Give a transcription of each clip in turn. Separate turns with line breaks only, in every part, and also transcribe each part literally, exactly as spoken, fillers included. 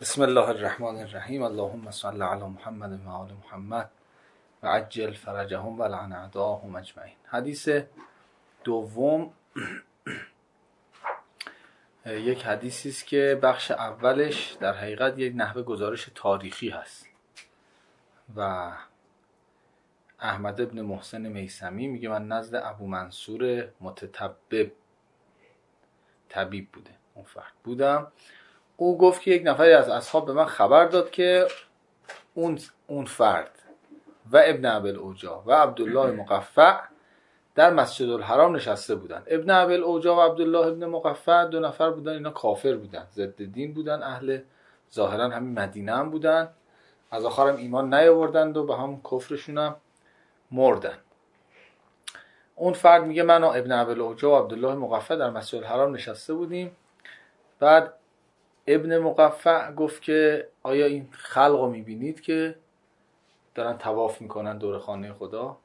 بسم الله الرحمن الرحیم. اللهم صل علی محمد و آل محمد و عجل فرجهم و لعن اعداءهم اجمعین. حدیث دوم یک حدیثی است که بخش اولش در حقیقت یک نحوه گزارش تاریخی هست و احمد ابن محسن میثمی میگه من نزد ابو منصور متطبب طبیب بوده اون فرد بودم. او گفت که یک نفری از اصحاب به من خبر داد که اون اون فرد و ابن ابی اوجا و عبدالله مقفع در مسجد الحرام نشسته بودن. ابن ابی اوجا و عبدالله ابن مقفع دو نفر بودن، اینا کافر بودن، ضد دین بودن، اهل ظاهرا همین مدینه هم بودن، از آخر هم ایمان نیاوردند و به همون کفرشون هم مردن. اون فرد میگه من و ابن ابی اوجا و عبدالله مقفع در مسجد الحرام نشسته بودیم. بعد ابن مقفع گفت که آیا این خلق رو میبینید که دارن طواف میکنن دور خانه خدا؟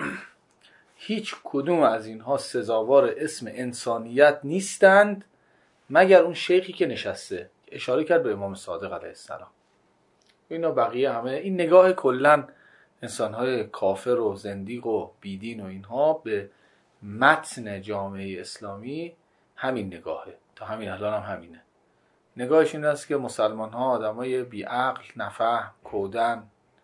هیچ کدوم از اینها سزاوار اسم انسانیت نیستند مگر اون شیخی که نشسته. اشاره کرد به امام صادق علیه السلام. اینا بقیه همه این نگاه کلن انسانهای کافر و زندیق و بیدین و اینها به متن جامعه اسلامی همین نگاهه، تا همین الان هم همینه. نگاهش این است که مسلمان ها آدمای بی عقل، نفهم، کودن،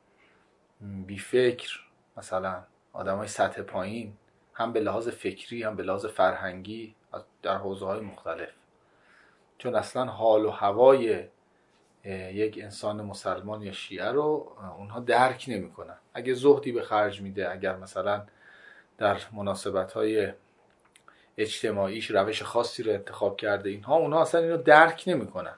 بی فکر، مثلا آدمای سطح پایین، هم به لحاظ فکری هم به لحاظ فرهنگی در حوزه های مختلف، چون اصلا حال و هوای یک انسان مسلمان یا شیعه رو اونها درک نمی کنن. اگه زهدی به خرج میده، اگر مثلا در مناسبت های اجتماعیش روش خاصی رو انتخاب کرده، اینها اونها اصلا اینو درک نمیکنن.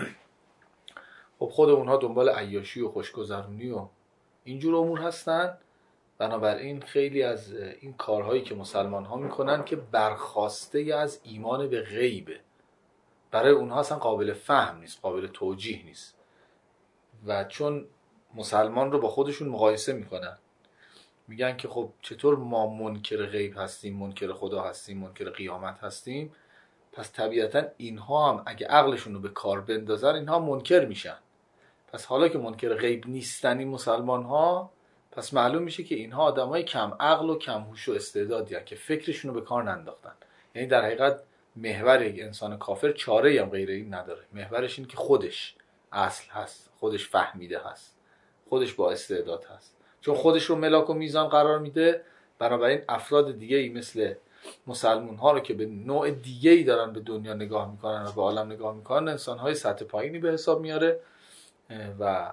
خب خود اونها دنبال عیاشی و خوشگذرونی و اینجور امور هستن. بنابراین خیلی از این کارهایی که مسلمان ها میکنن که برخواسته از ایمان به غیبه، برای اونها اصلا قابل فهم نیست، قابل توجیه نیست. و چون مسلمان رو با خودشون مقایسه میکنن، میگن که خب چطور ما منکر غیب هستیم، منکر خدا هستیم، منکر قیامت هستیم، پس طبیعتا اینها هم اگه عقلشون رو به کار بندازن اینها منکر میشن. پس حالا که منکر غیب نیستن این مسلمان ها، پس معلوم میشه که اینها آدمای کم عقل و کم هوش و استعدادی هستن که فکرشون رو به کار ننداختن. یعنی در حقیقت محور یک انسان کافر چاره‌ای هم غیر این نداره. محورش این که خودش اصل هست، خودش فهمیده هست، خودش با استعداد هست. چون خودش رو ملاک و میزان قرار میده، بنابراین افراد دیگه ای مثل مسلمون ها رو که به نوع دیگه ای دارن به دنیا نگاه میکنن و به عالم نگاه میکنن، انسان های سطح پایینی به حساب میاره. و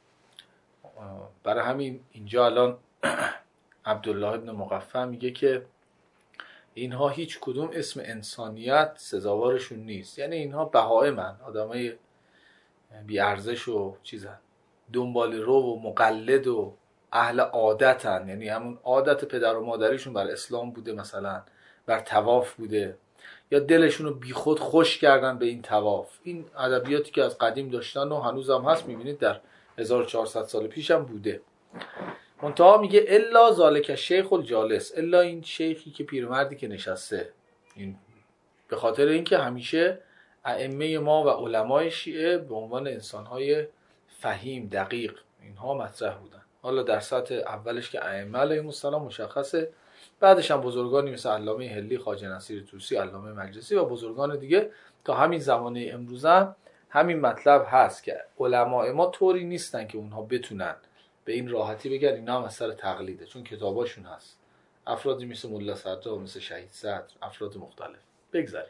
برای همین اینجا الان عبدالله ابن مقفع میگه که اینها هیچ کدوم اسم انسانیت سزاوارشون نیست. یعنی اینها بهائمن، آدمای بی ارزش و چیزن، دنبال رو و مقلد و اهل عادتن. یعنی همون عادت پدر و مادریشون بر اسلام بوده، مثلا بر طواف بوده، یا دلشون رو بی خود خوش کردن به این طواف. این ادبیاتی که از قدیم داشتن و هنوز هم هست، میبینید در هزار و چهارصد سال پیش هم بوده. منتها میگه الا ذالک شیخ الجالس، الا این شیخی که پیرمردی که نشسته. این به خاطر اینکه همیشه ائمه ما و علمای شیعه به عنوان انسانهای فهیم، دقیق، اینها مطرح بودن. حالا در سطح اولش که ائمه علیهم السلام مشخصه، بعدش هم بزرگانی مثل علامه حلی، خواجه نصیر طوسی، علامه مجلسی و بزرگان دیگه تا همین زمانه امروز هم همین مطلب هست که علماء ما طوری نیستن که اونها بتونن به این راحتی بگن اینا هم اثر تقلیده، چون کتاباشون هست. افرادی مثل ملا صدر و مثل شهید صدر، افراد مختلف. بگذاریم.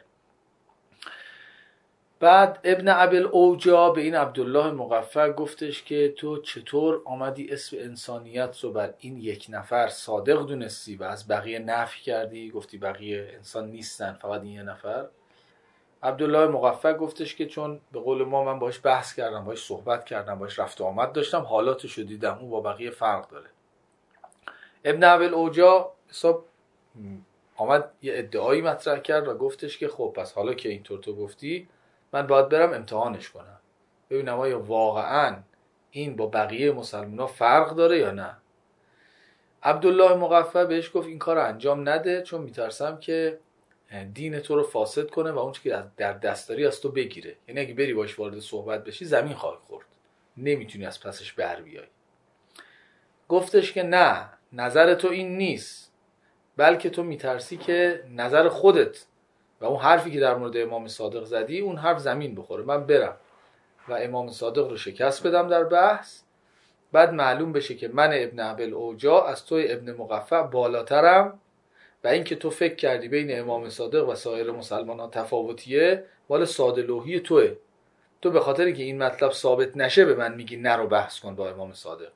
بعد ابن ابی اوجا به این عبدالله مقفع گفتش که تو چطور آمدی اسم انسانیت رو بر این یک نفر صادق دونستی و از بقیه نفی کردی، گفتی بقیه انسان نیستن، فقط این یه نفر؟ عبدالله مقفع گفتش که چون به قول ما من باهاش بحث کردم، باهاش صحبت کردم، باهاش رفت و آمد داشتم، حالاتشو دیدم، اون با بقیه فرق داره. ابن ابی اوجا حساب آمد یه ادعایی مطرح کرد و گفتش که خب پس حالا که اینطور تو گفتی، من باید برم امتحانش کنم، ببینم آیا واقعا این با بقیه مسلمان‌ها فرق داره یا نه. عبدالله مقفع بهش گفت این کار رو انجام نده، چون میترسم که دین تو رو فاسد کنه و اون چیزی که در دست داری از تو بگیره. یعنی اگه بری باش وارد صحبت بشی زمین خواهی خورد، نمیتونی از پسش بر بیای. گفتش که نه، نظر تو این نیست، بلکه تو میترسی که نظر خودت و اون حرفی که در مورد امام صادق زدی اون حرف زمین بخوره، من برم و امام صادق رو شکست بدم در بحث، بعد معلوم بشه که من ابن ابوالعوجا از توی ابن مقفع بالاترم و این که تو فکر کردی بین امام صادق و سایر مسلمان ها تفاوتیه مال ساده لوحی توه. تو به خاطری که این مطلب ثابت نشه به من میگی نرو بحث کن با امام صادق.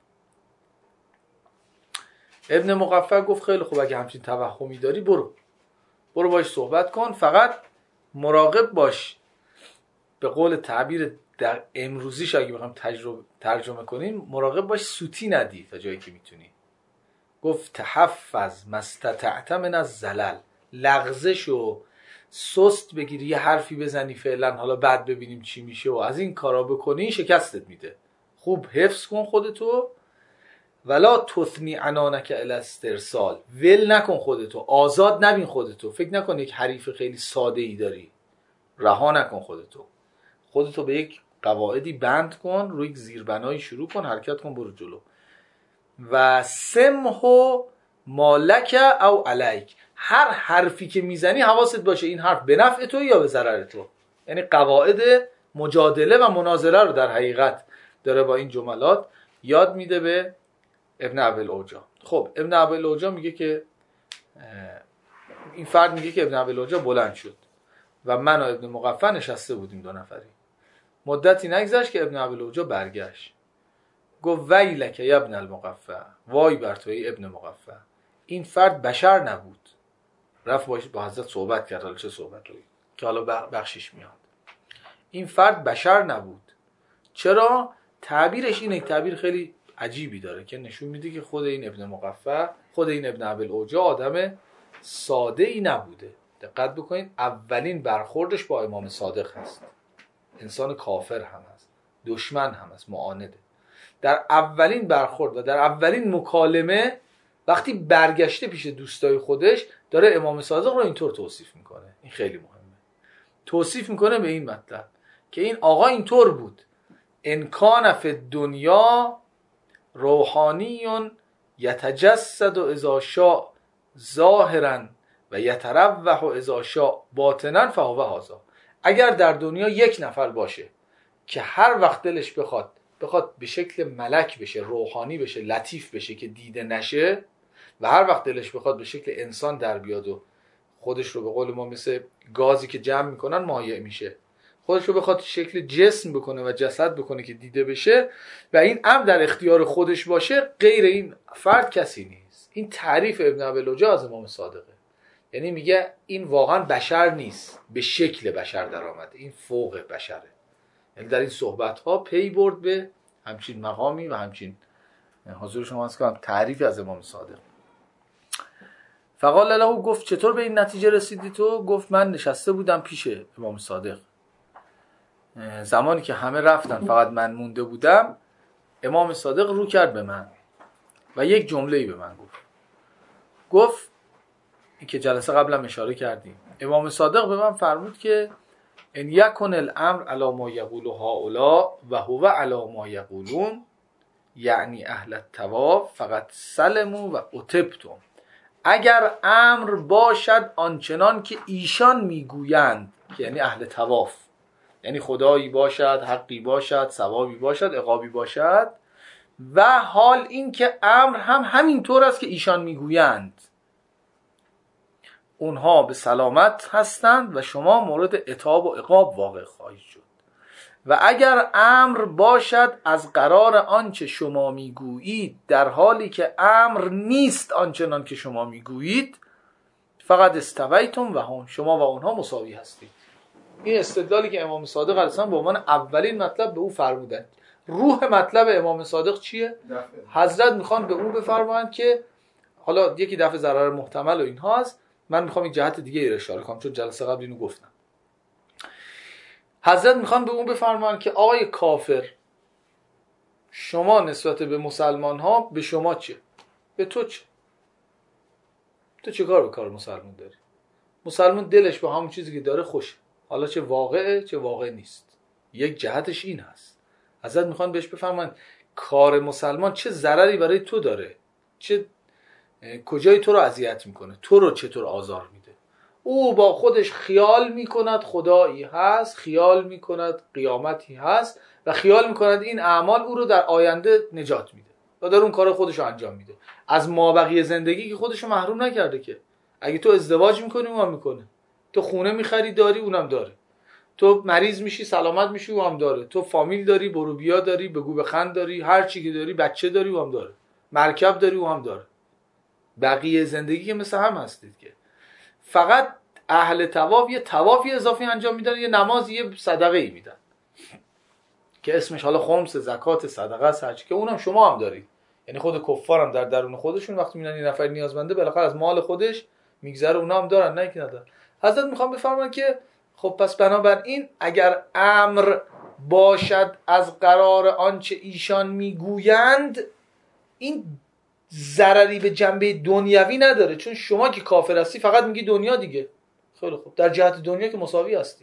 ابن مقفع گفت خیلی خوب، اگه همچین توهمی داری برو برو باش صحبت کن، فقط مراقب باش. به قول تعبیر در امروزیش اگه بخوام ترجمه کنیم، مراقب باش سوتی ندی تا جایی که میتونی. گفت تحفظ مستطعت من الزلل، لغزش و سست بگیری یه حرفی بزنی فعلا حالا بعد ببینیم چی میشه و از این کارا بکنی شکستت میده. خوب حفظ کن خودتو، ولا تثنی عنانک الی استرسال، ول نکن خودتو، آزاد نبین خودتو. فکر نکن یک حریف خیلی ساده ای داری، رها نکن خودتو. خودتو به یک قواعدی بند کن، روی یک زیربنایی شروع کن، حرکت کن، برو جلو. و سمحو مالک او علیک، هر حرفی که میزنی حواست باشه این حرف به نفع تو یا به ضرر تو. یعنی قواعد مجادله و مناظره رو در حقیقت داره با این جملات یاد میده به ابن ابوالعوجا. خب ابن ابوالعوجا میگه که این فرد میگه که ابن ابوالعوجا بلند شد و من و ابن مقفع نشسته بودیم دو نفری. مدتی نگذشت که ابن ابوالعوجا برگشت، گفت ویلک یا ابن المقفع، وای بر توی ابن مقفع. این فرد بشر نبود. رفت باش با حضرت صحبت کرد، حالا چه صحبت روی که حالا بخشش میاد. این فرد بشر نبود. چرا؟ تعبیرش اینه، تعبیر خیلی عجیبی داره که نشون میده که خود این ابن مقفع، خود این ابن ابوالعوجا آدم ساده ای نبوده. دقت بکنید، اولین برخوردش با امام صادق هست، انسان کافر هم هست، دشمن هم هست، معانده. در اولین برخورد و در اولین مکالمه وقتی برگشته پیش دوستای خودش داره امام صادق رو اینطور توصیف میکنه. این خیلی مهمه. توصیف میکنه به این مطلب که این آقا اینطور بود: ان کان فی الدنیا روحانی یتجسد اذا شاء ظاهرا و یتروح اذا شاء باطنا فهو هذا. اگر در دنیا یک نفر باشه که هر وقت دلش بخواد بخواد به شکل ملک بشه، روحانی بشه، لطیف بشه که دیده نشه، و هر وقت دلش بخواد به شکل انسان در بیاد و خودش رو به قول ما مثل گازی که جمع میکنن مایع میشه، خودش رو بخواد شکل جسم بکنه و جسد بکنه که دیده بشه و این امر در اختیار خودش باشه، غیر این فرد کسی نیست. این تعریف ابن ابوالعوجا از امام صادقه. یعنی میگه این واقعا بشر نیست، به شکل بشر در آمده، این فوق بشره. یعنی در این صحبت ها پی برد به همچین مقامی و همچین حضور شما هست کنم تعریف از امام صادق. فقال له، گفت چطور به این نتیجه رسیدی تو؟ گفت من نشسته بودم پیش امام صادق، زمانی که همه رفتن فقط من مونده بودم، امام صادق رو کرد به من و یک جمله‌ای به من گفت. گفت این که جلسه قبلا اشاره کردیم، امام صادق به من فرمود که ان یکن الامر علی ما یقول هؤلاء و هو علی ما یقولون، یعنی اهل التواف فقط سلموا و اتبتم. اگر امر باشد آنچنان که ایشان میگویند، که یعنی اهل تواف، یعنی خدایی باشد، حقی باشد، ثوابی باشد، عقابی باشد، و حال این که امر هم همینطور است که ایشان میگویند، اونها به سلامت هستند و شما مورد عتاب و عقاب واقع خواهید شد. و اگر امر باشد از قرار آنچه شما میگویید در حالی که امر نیست آنچنان که شما میگویید، فقط استویتم و هم، شما و اونها مساوی هستید. این استدلالی که امام صادق علیه السلام به عنوان اولین مطلب به او فرمودند. روح مطلب امام صادق چیه؟ حضرت میخوان به اون بفرمایند که حالا یکی دفع ضرر محتمل و اینها هست، من میخوام این جهت دیگه ای اشاره کنم چون جلسه قبل اینو گفتم. حضرت میخوان به اون بفرمایند که آقای کافر، شما نسبت به مسلمان ها به شما چه؟ به تو چه؟ تو چه کار به کار مسلمان داری؟ مسلمان دلش با همون چیزی که داره خوشه، حالا چه واقعه چه واقع نیست. یک جهتش این هست. ازت میخوان بهش بفهمن کار مسلمان چه ضرری برای تو داره، چه کجای تو رو اذیت میکنه، تو رو چطور آزار میده. او با خودش خیال میکند خدایی هست، خیال میکند قیامتی هست و خیال میکند این اعمال او رو در آینده نجات میده و داره اون کار خودش رو انجام میده. از مابقی زندگی که خودش رو محروم نکرده که. اگه تو ازدواج میکنی اونم میکنه، تو خونه میخری داری اونم داره، تو مریض میشی سلامت میشی اونم داره، تو فامیل داری برو بیا داری بگو بخند داری، هر چی که داری، بچه داری اونم داره، مرکب داری اونم داره. بقیه زندگی که مثل هم هستید که فقط اهل طواف یه طوافی اضافی انجام میدن، یه نماز یه صدقه ای میدن که اسمش حالا خمس، زکات، صدقه است، هرچی که اونم شما هم دارید. یعنی خود کفار هم در درون خودشون وقتی میبینن این نفر نیازمنده بالاخره از مال خودش میگذره، اونا هم دارن، نه که ندارن. حضرت میخوام بفرمایند که خب پس بنابراین اگر امر باشد از قرار آنچه ایشان میگویند، این ضرری به جنبه دنیوی نداره، چون شما که کافر هستی فقط میگی دنیا دیگه. خیلی خوب، در جهت دنیا که مساوی هستید،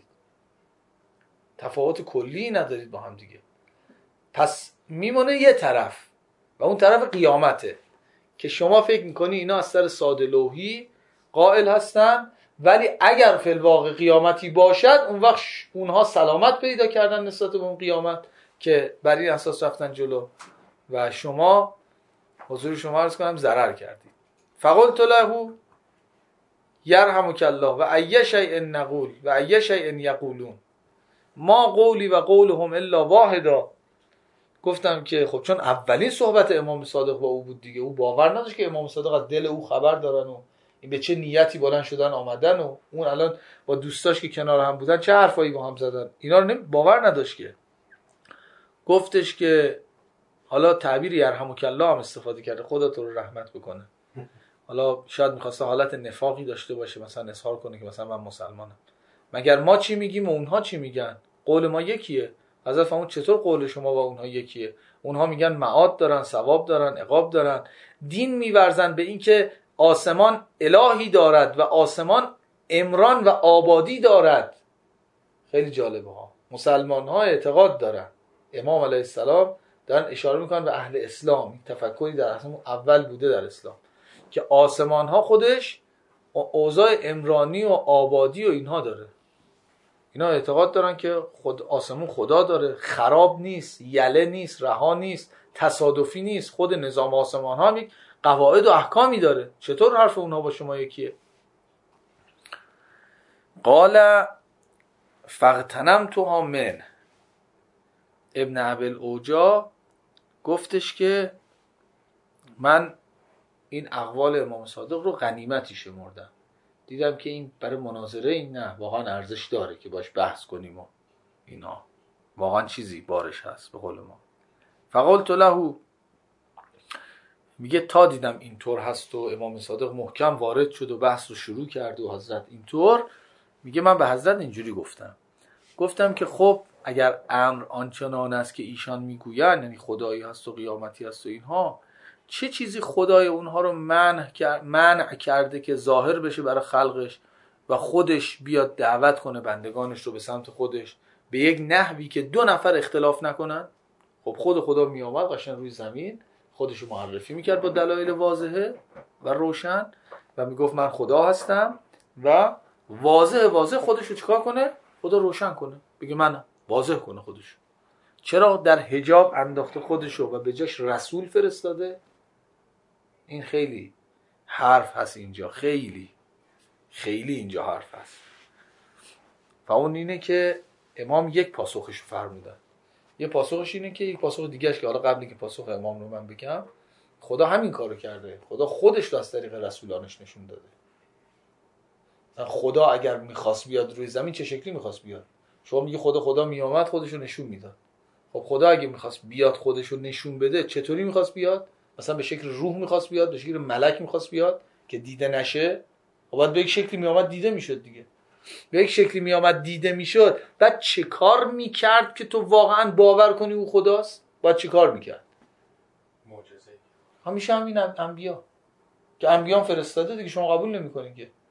تفاوت کلی ندارید با هم دیگه. پس میمونه یه طرف و اون طرف قیامته که شما فکر میکنی اینا از سر ساده لوحی قائل هستن، ولی اگر فی الواقع قیامتی باشد اون وقت اونها سلامت پیدا کردن نسبت به اون قیامت که بر این اساس رفتن جلو و شما حضور شما عرض کنم ضرر کردید. فقلت له یرحمک الله و ای شیء نقول و ای شیء یقولون ما قولی و قولهم الا واحدا. گفتم که خب چون اولین صحبت امام صادق با او بود دیگه، او باور نداشت که امام صادق از دل او خبر دارن و این به چه نیتی بلند شدن آمدن و اون الان با دوستاش که کنار هم بودن چه حرفایی با هم زدن، اینا رو باور نداشت که. گفتش که حالا تعبیر یرحمک الله هم استفاده کرده، خدا تو رو رحمت بکنه. حالا شاید می‌خواسته حالت نفاقی داشته باشه، مثلا اظهار کنه که مثلا من مسلمانم. مگر ما چی میگیم و اونها چی میگن؟ قول ما یکیه. حضرت فرمود چطور قول شما و اونها یکیه؟ اونها میگن معاد دارن، ثواب دارن، عقاب دارن، دین میورزن به این که آسمان الهی دارد و آسمان عمران و آبادی دارد. خیلی جالبه ها. مسلمان ها اعتقاد دارن، امام علیه السلام دارن اشاره میکنن به اهل اسلام، این تفکری در اصلا اول بوده در اسلام که آسمان ها خودش اوضاع عمرانی و آبادی و اینها داره. اینا اعتقاد دارن که خود آسمون خدا داره، خراب نیست، یله نیست، رها نیست، تصادفی نیست، خود نظام آسمان ها یک قواعد و احکامی داره. چطور حرف اونها با شما یکیه؟ قال فاغتنمتها من. ابن ابوالعوجا گفتش که من این اقوال امام صادق رو غنیمتی شمردم، دیدم که این برای مناظره این نه واقعا ارزش داره که باش بحث کنیم و اینا واقعا چیزی بارش هست به قول ما. فقلت له، میگه تا دیدم اینطور هست و امام صادق محکم وارد شد و بحث رو شروع کرد و حضرت اینطور، میگه من به حضرت اینجوری گفتم گفتم که خب اگر امر آنچنان است که ایشان میگویند، یعنی خدایی هست و قیامتی هست و اینها، چه چیزی خدای اونها رو منع منع کرده که ظاهر بشه برای خلقش و خودش بیاد دعوت کنه بندگانش رو به سمت خودش به یک نحوی که دو نفر اختلاف نکنن؟ خب خود خدا می آمد قشنگ روی زمین خودش رو معرفی میکرد با دلایل واضحه و روشن و میگفت من خدا هستم و واضح واضح خودش رو چیکار کنه؟ خدا روشن کنه، بگه من واضح کنه خودش. چرا در حجاب انداخته خودشو و به جاش رسول فرستاده؟ این خیلی حرف هست اینجا، خیلی خیلی اینجا حرف هست. و اون اینه که امام یک پاسخش فرمودن. یه پاسخش اینه که یک پاسخ دیگهش که حالا قبلی که پاسخ امام رو من بگم، خدا همین کارو کرده. خدا خودش رو از طریق رسولانش نشون داده. خدا اگر میخواست بیاد روی زمین چه شکلی میخواست بیاد؟ شما میگی خدا خدا میامد خودش رو نشون میداد. خب خدا اگه میخواست بیاد خودش رو نشون بده چطوری میخواست بیاد؟ مثلا به شکل روح میخواست بیاد، به شکل ملک میخواست بیاد که دیده نشه؟ خب باید به یک شکلی میامد دیده میشد دیگه. به یک شکلی میامد دیده میشد، بعد چه کار میکرد که تو واقعا باور کنی او خداست؟ باید چه کار میکرد؟
معجزه.
همیشه همین انبیا که انبیان فرستاده دیگه، شما قبول نمیکنین که.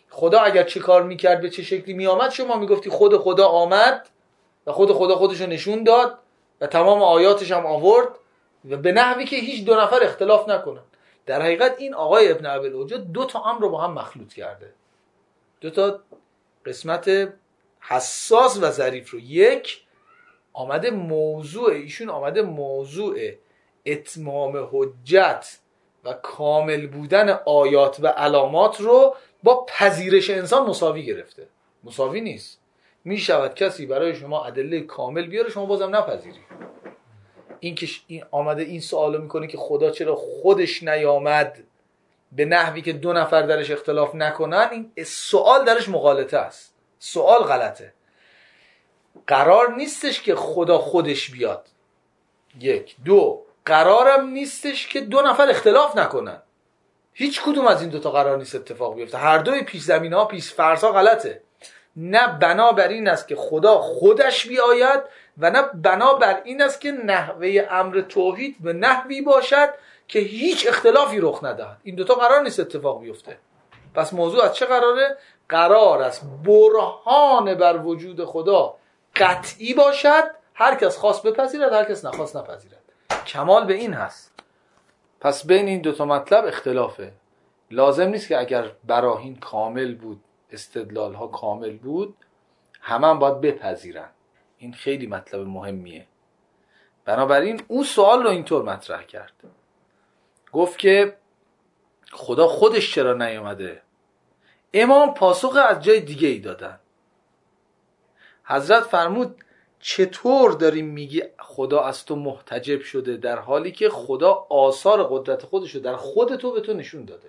خدا اگر چه کار میکرد به چه شکلی میآمد، شما میگفتی خود خدا آمد و خود خدا خودشو نشون داد و تمام آیاتش هم آورد و به نحوی که هیچ دو نفر اختلاف نکنن. در حقیقت این آقای ابن ابی‌العجوج دو تا امر رو با هم مخلوط کرده، دو تا قسمت حساس و ظریف رو. یک، آمده موضوع ایشون آمده موضوع اتمام حجت و کامل بودن آیات و علامات رو با پذیرش انسان مساوی گرفته. مساوی نیست. می شود کسی برای شما ادله کامل بیاره، شما بازم نپذیری. این که این آمده این سوالو میکنه که خدا چرا خودش نیامد به نحوی که دو نفر درش اختلاف نکنن، این سوال درش مغالطه است، سوال غلطه. قرار نیستش که خدا خودش بیاد. یک. دو، قرارم نیستش که دو نفر اختلاف نکنن. هیچ کدوم از این دوتا قرار نیست اتفاق بیفته. هر دوی پیش زمین ها پیش فرض ها غلطه. نه بنابر این است که خدا خودش بیاید و نه بنابر این است که نحوه امر توحید به نحوی باشد که هیچ اختلافی رخ ندهد. این دوتا قرار نیست اتفاق بیفته. پس موضوع از چه قراره؟ قرار است برهان بر وجود خدا قطعی باشد، هر کس خواست بپذیرد، هر کس نخواست نپذیرد. کمال به این هست. پس بین این دوتا مطلب اختلافه. لازم نیست که اگر براهین کامل بود، استدلال ها کامل بود، همه هم باید بپذیرن. این خیلی مطلب مهمیه. بنابراین اون سوال رو اینطور مطرح کرد، گفت که خدا خودش چرا نیامده؟ امام پاسخ از جای دیگه ای دادن. حضرت فرمود چطور داری میگی خدا از تو محتجب شده در حالی که خدا آثار قدرت خودشو در خود تو به تو نشون داده؟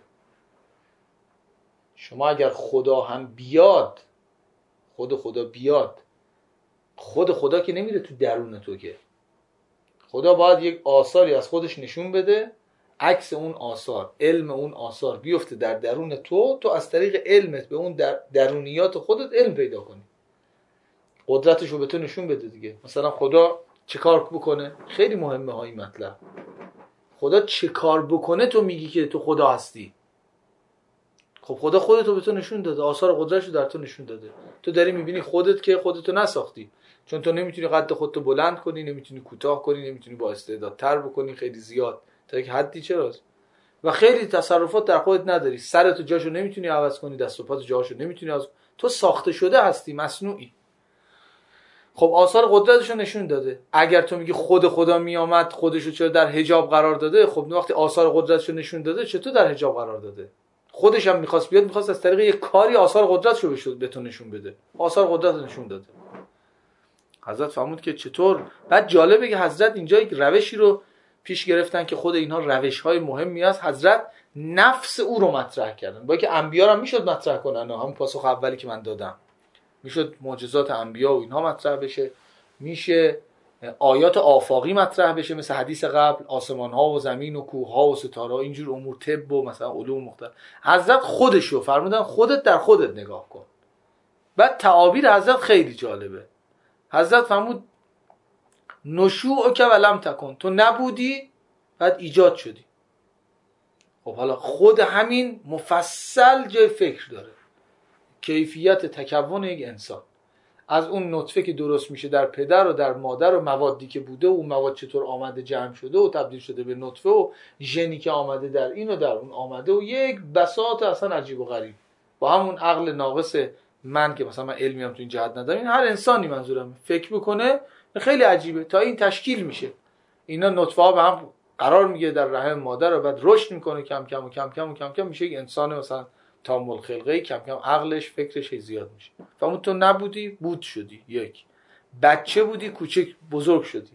شما اگر خدا هم بیاد، خود خدا بیاد، خود خدا که نمیره تو درون تو، که خدا باید یک آثاری از خودش نشون بده، عکس اون آثار، علم اون آثار بیفته در درون تو، تو از طریق علمت به اون در درونیات خودت علم پیدا کنی، قدرتش رو به تو نشون بده دیگه. مثلا خدا چه کار بکنه؟ خیلی مهمه ها این مطلب. خدا چه کار بکنه تو میگی که تو خدا هستی؟ خب خدا خودت رو به تو نشون داده، آثار قدرتش رو در تو نشون داده. تو داری میبینی خودت که خودتو نساختی، چون تو نمیتونی قد خودتو بلند کنی، نمیتونی کوتاه کنی، نمیتونی با استعدادتر بکنی، خیلی زیاد تا یک حدی چراست، و خیلی تصرفات در خودت نداری، سرتو جاشو نمیتونی عوض کنی، دست و پاتو جاشو نمیتونی عوض. تو ساخته شده هستی، مصنوعی. خب آثار قدرتشو نشون داده. اگر تو میگی خود خدا میامد خودشو چرا در حجاب قرار داده؟ خب وقتی آثار قدرتشو نشون داده چطور در حجاب قرار داده؟ خودش هم میخواست بیاد، میخواست از طریق یک کاری آثار قدرتشو به تو نشون بده. آثار قدرت نشون داده. حضرت فرمود که چطور؟ بعد جالبه که حضرت اینجا یک روشی رو پیش گرفتن که خود اینها روش‌های مهمی است. حضرت نفس او رو مطرح کردن. با اینکه انبیا هم میشد مطرح کنن، همون پاسخ اولی که من دادم، میشد معجزات انبیا و اینها مطرح بشه، میشه آیات آفاقی مطرح بشه مثل حدیث قبل، آسمان ها و زمین و کوه ها و ستاره ها، اینجور امور، طب و مثلا علوم مختلف. حضرت خودشو فرمودن خودت در خودت نگاه کن. بعد تعابیر حضرت خیلی جالبه. حضرت فرمود نشوءک ولم تکن، تو نبودی بعد ایجاد شدی. خب حالا خود همین مفصل جای فکر داره. کیفیت تکون یک انسان، از اون نطفه که درست میشه در پدر و در مادر و موادی که بوده و اون مواد چطور آمده جمع شده و تبدیل شده به نطفه و ژنی که آمده در این و در اون آمده و یک بساط اصلا عجیب و غریب با همون عقل ناقص من که مثلا من علمی هم تو این جهت ندارم، این هر انسانی منظورم فکر بکنه خیلی عجیبه تا این تشکیل میشه. اینا نطفه ها به هم قرار میگیره در رحم مادر و بعد رشد میکنه کم کم و کم کم و کم کم میشه یک انسان مثلا تام الخلقه، کم کم عقلش فکرش زیاد میشه. فهمون تو نبودی بود شدی، یک بچه بودی کوچک بزرگ شدی،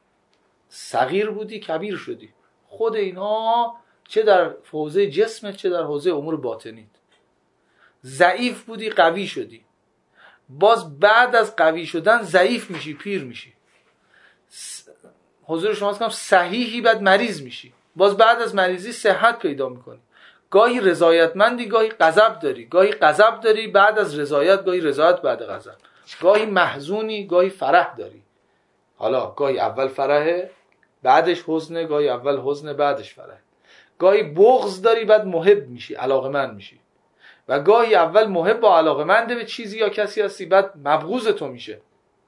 صغیر بودی کبیر شدی. خود اینها چه در حوزه جسمت چه در حوزه امور باطنیت. ضعیف بودی قوی شدی، باز بعد از قوی شدن ضعیف میشی پیر میشی. حضور شما هست کنم صحیحی بعد مریض میشی، باز بعد از مریضی صحت پیدا میکنی. گاهی رضایتمندی گاهی غضب داری، گاهی غضب داری بعد از رضایت، گاهی رضایت بعد غضب، گاهی محزونی گاهی فرح داری. حالا گاهی اول فرحه بعدش حزنه، گاهی اول حزنه بعدش فرح، گاهی بغض داری بعد محب میشی علاقمند میشی، و گاهی اول محب و علاقه‌مند به چیزی یا کسی هستی، بعد مبغوض تو میشه.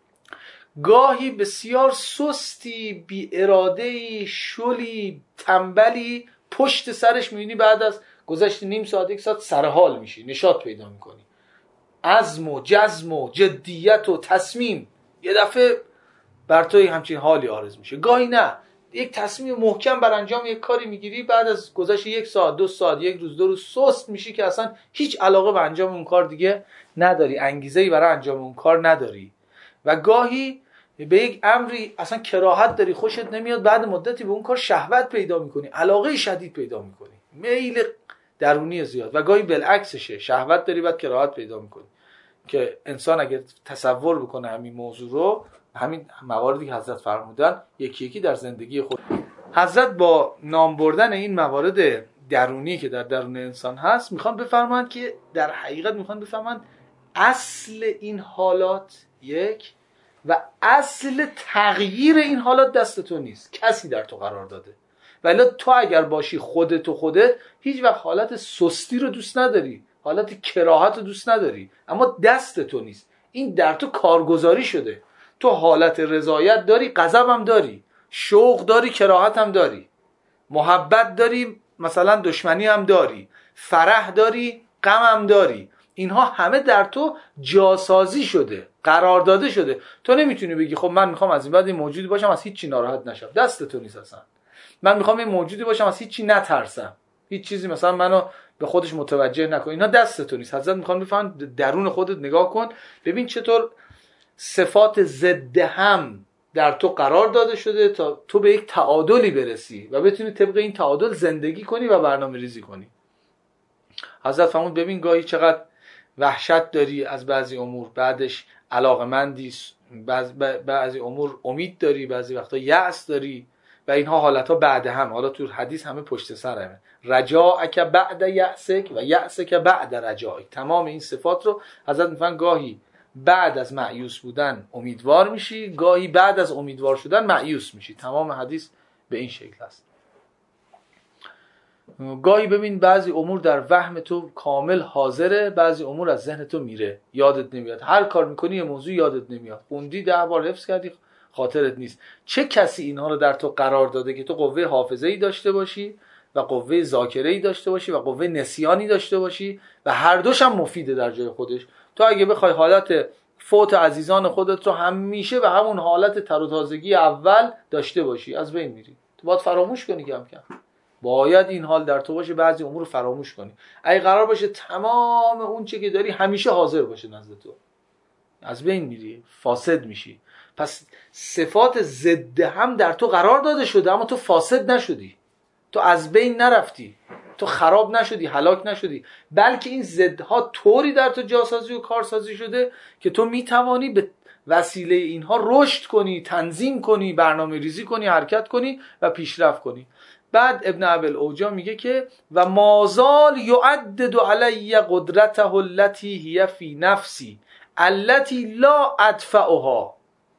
گاهی بسیار سستی، بی اراده‌ای، شلی، تنبلی، پشت سرش میبینی بعد از گذشت نیم ساعت یک ساعت سرحال میشی، نشاط پیدا میکنی، عزم و جزم و جدیت و تصمیم یه دفعه بر توی همچین حالی عارض میشه. گاهی نه، یک تصمیم محکم بر انجام یک کاری میگیری، بعد از گذشت یک ساعت، دو ساعت، یک روز، دو روز سست میشی که اصلا هیچ علاقه به انجام اون کار دیگه نداری، انگیزه‌ای برای انجام اون کار نداری. و گاهی به یک امری اصلا کراهت داری، خوشت نمیاد، بعد مدتی به اون کار شهوت پیدا میکنی، علاقه شدید پیدا میکنی، میل درونی زیاد. و گاهی بالعکسشه، شهوت داری بعد کراهت پیدا میکنی. که انسان اگر تصور بکنه همین موضوع رو، همین مواردی که حضرت فرمودن یکی یکی در زندگی خود، حضرت با نام بردن این موارد درونی که در درون انسان هست میخوان بفرمایند که در حقیقت میخوان بفرمایند اصل این حالات یک و اصل تغییر این حالات دست تو نیست، کسی در تو قرار داده. ولی تو اگر باشی خودت و خودت، هیچ وقت حالت سستی رو دوست نداری، حالت کراهت رو دوست نداری، اما دست تو نیست، این در تو کارگزاری شده. تو حالت رضایت داری، غضب هم داری، شوق داری، کراهت هم داری، محبت داری، مثلا دشمنی هم داری، فرح داری، غم هم داری. اینها همه در تو جاسازی شده، قرار داده شده. تو نمیتونی بگی خب من میخوام از این بعد این موجودی باشم از هیچ چی ناراحت نشم، دست تو نیست اصلا. من میخوام این موجودی باشم از هیچ چی نترسم، هیچ چیزی مثلا منو به خودش متوجه نکنه، اینا دست تو نیست. حضرت میخوان بفهمن درون خودت نگاه کن، ببین چطور صفات ضد هم در تو قرار داده شده تا تو به یک تعادلی برسی و بتونی طبق این تعادل زندگی کنی و برنامه ریزی کنی. حضرت فرمود ببین گاهی چقدر وحشت داری از بعضی امور، بعدش علاقمندی، بعضی امور امید داری، بعضی وقتا یأس داری و اینها حالتها بعد هم. حالا تو حدیث همه پشت سر همه، رجاءک بعد یأسک و یأسک بعد رجاءک. تمام این صفات رو حضرت میفهمن گاهی بعد از مایوس بودن امیدوار میشی، گاهی بعد از امیدوار شدن مایوس میشی. تمام حدیث به این شکل است. گاهی ببین بعضی امور در وهم تو کامل حاضره، بعضی امور از ذهن تو میره، یادت نمیاد. هر کار میکنی یه موضوع یادت نمیاد، خوندی ده بار حفظ کردی خاطرت نیست. چه کسی اینها رو در تو قرار داده که تو قوه حافظه‌ای داشته باشی و قوه ذاکره‌ای داشته باشی و قوه نسیانی داشته باشی و هر دوش هم مفیده در جای خودش. تو اگه بخوای حالت فوت عزیزان خودت رو همیشه به همون حالت تر و تازگی اول داشته باشی، از بین میری. تو باید فراموش کنی کم کم. باید این حال در تو باشه، بعضی امور رو فراموش کنی. اگه قرار باشه تمام اون چه که داری همیشه حاضر باشه نزد تو، از بین میری، فاسد میشی. پس صفات ضد هم در تو قرار داده شده، اما تو فاسد نشدی، تو از بین نرفتی، تو خراب نشدی، هلاک نشدی، بلکه این ضدها طوری در تو جاسازی و کارسازی شده که تو میتوانی به وسیله اینها رشد کنی، تنظیم کنی، برنامه ریزی کنی، حرکت کنی و پیشرفت کنی. بعد ابن ابوالعوجا میگه که و مازال یعدد علی قدرته التي هی فی نفسی التي لا ادفعها.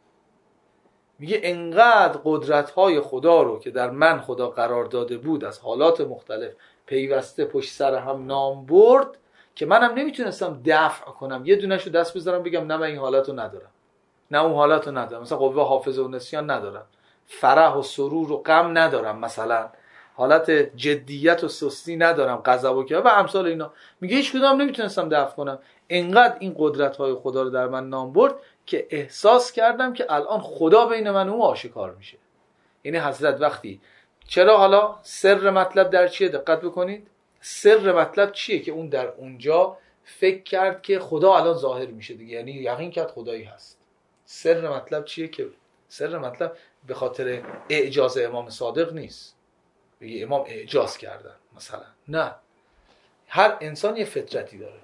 میگه انقدر قدرت‌های خدا رو که در من خدا قرار داده بود از حالات مختلف پیوسته پشت سر هم نام برد که منم نمیتونستم دفع کنم، یه دونه‌شو دست بذارم بگم نه من این حالاتو ندارم، نه اون حالاتو ندارم، مثلا قوه حافظه و نسیان ندارم، فرح و سرور و غم ندارم، مثلا حالت جدیت و سستی ندارم، غضب و کینه و امثال اینا. میگه هیچ کدوم نمیتونستم دفع کنم. انقدر این قدرت‌های خدا رو در من نام برد که احساس کردم که الان خدا بین من و او آشکار میشه. یعنی حضرت وقتی، چرا حالا سر مطلب در چیه؟ دقت بکنید. سر مطلب چیه؟ که اون در اونجا فکر کرد که خدا الان ظاهر میشه دیگه، یعنی یقین کرد خدایی هست. سر مطلب چیه؟ که سر مطلب به خاطر اعجاز امام صادق نیست، بگی امام اعجاز کردن مثلا، نه. هر انسان یه فطرتی داره،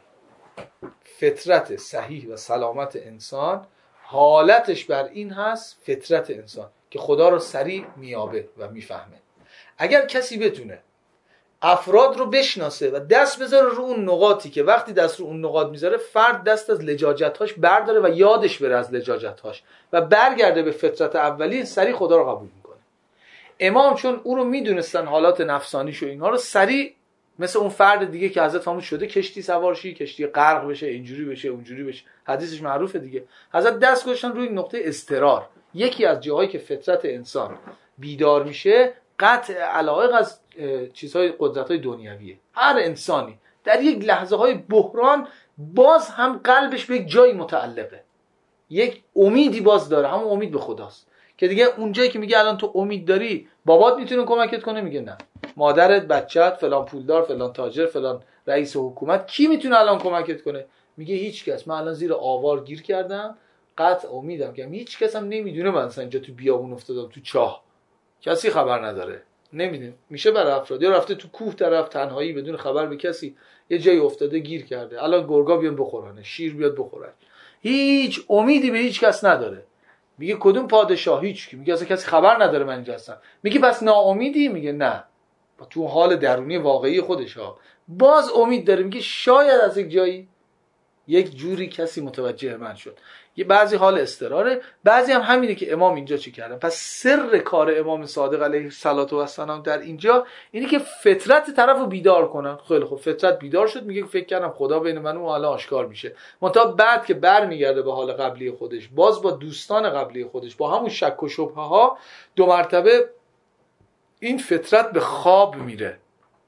فطرت صحیح و سلامت انسان حالتش بر این هست، فطرت انسان که خدا رو سریع میابه و میفهمه. اگر کسی بتونه افراد رو بشناسه و دست بذاره رو اون نقاطی که وقتی دست رو اون نقاط میذاره فرد دست از لجاجت‌هاش برداره و یادش بره از لجاجت‌هاش و برگرده به فطرت اولی، سریع خدا رو قبول میکنه. امام چون او رو میدونستن حالات نفسانیش و اینها رو، سریع مثل اون فرد دیگه که حضرت فرمود شده کشتی سوار شی، کشتی غرق بشه، اینجوری بشه اونجوری بشه، حدیثش معروفه دیگه. حضرت دست گذاشتن روی نقطه اضطرار. یکی از جاهایی که فطرت انسان بیدار میشه قطع علایق از چیزهای قدرت‌های دنیویه. هر انسانی در یک لحظه های بحران باز هم قلبش به یک جایی متعلقه، یک امیدی باز داره، همون امید به خداست که دیگه اونجایی که میگه الان تو امید داری بابات میتونه کمکت کنه، میگه نه، مادرت، بچت، فلان پولدار، فلان تاجر، فلان رئیس حکومت، کی میتونه الان کمکت کنه؟ میگه هیچ کس. من الان زیر آوار گیر کردم، قطع امیدم که هیچ کس هم نمیدونه من اصلا اینجا تو بیابون افتادم، تو چاه، کسی خبر نداره، نمیدونه. میشه برای افراد یا رفته تو کوه طرف تنهایی بدون خبر به کسی، یه جایی افتاده گیر کرده، الان گرگا بیان بخورنه، شیر بیاد بخوره، هیچ امیدی به هیچ کس نداره. میگه کدوم پادشاه؟ هیچ کی. میگه اصلا کسی خبر نداره من اینجا هستم. میگه پس ناامیدی؟ میگه نه، تو حال درونی واقعی خودش ها باز امید داره. میگه شاید از یک جایی یک جوری کسی متوجه من شد. یه بعضی حال اضطراره، بعضی هم همینه که امام اینجا چی کردن. پس سر کار امام صادق علیه الصلاه و السلام در اینجا اینه که فطرت طرفو بیدار کنن. خیلی خوب، فطرت بیدار شد، میگه فکر کردم خدا بین من و اون حالا آشکار میشه. منتها بعد که برمیگرده به حال قبلی خودش، باز با دوستان قبلی خودش، با همون شک و شبهه ها، دو مرتبه این فطرت به خواب میره.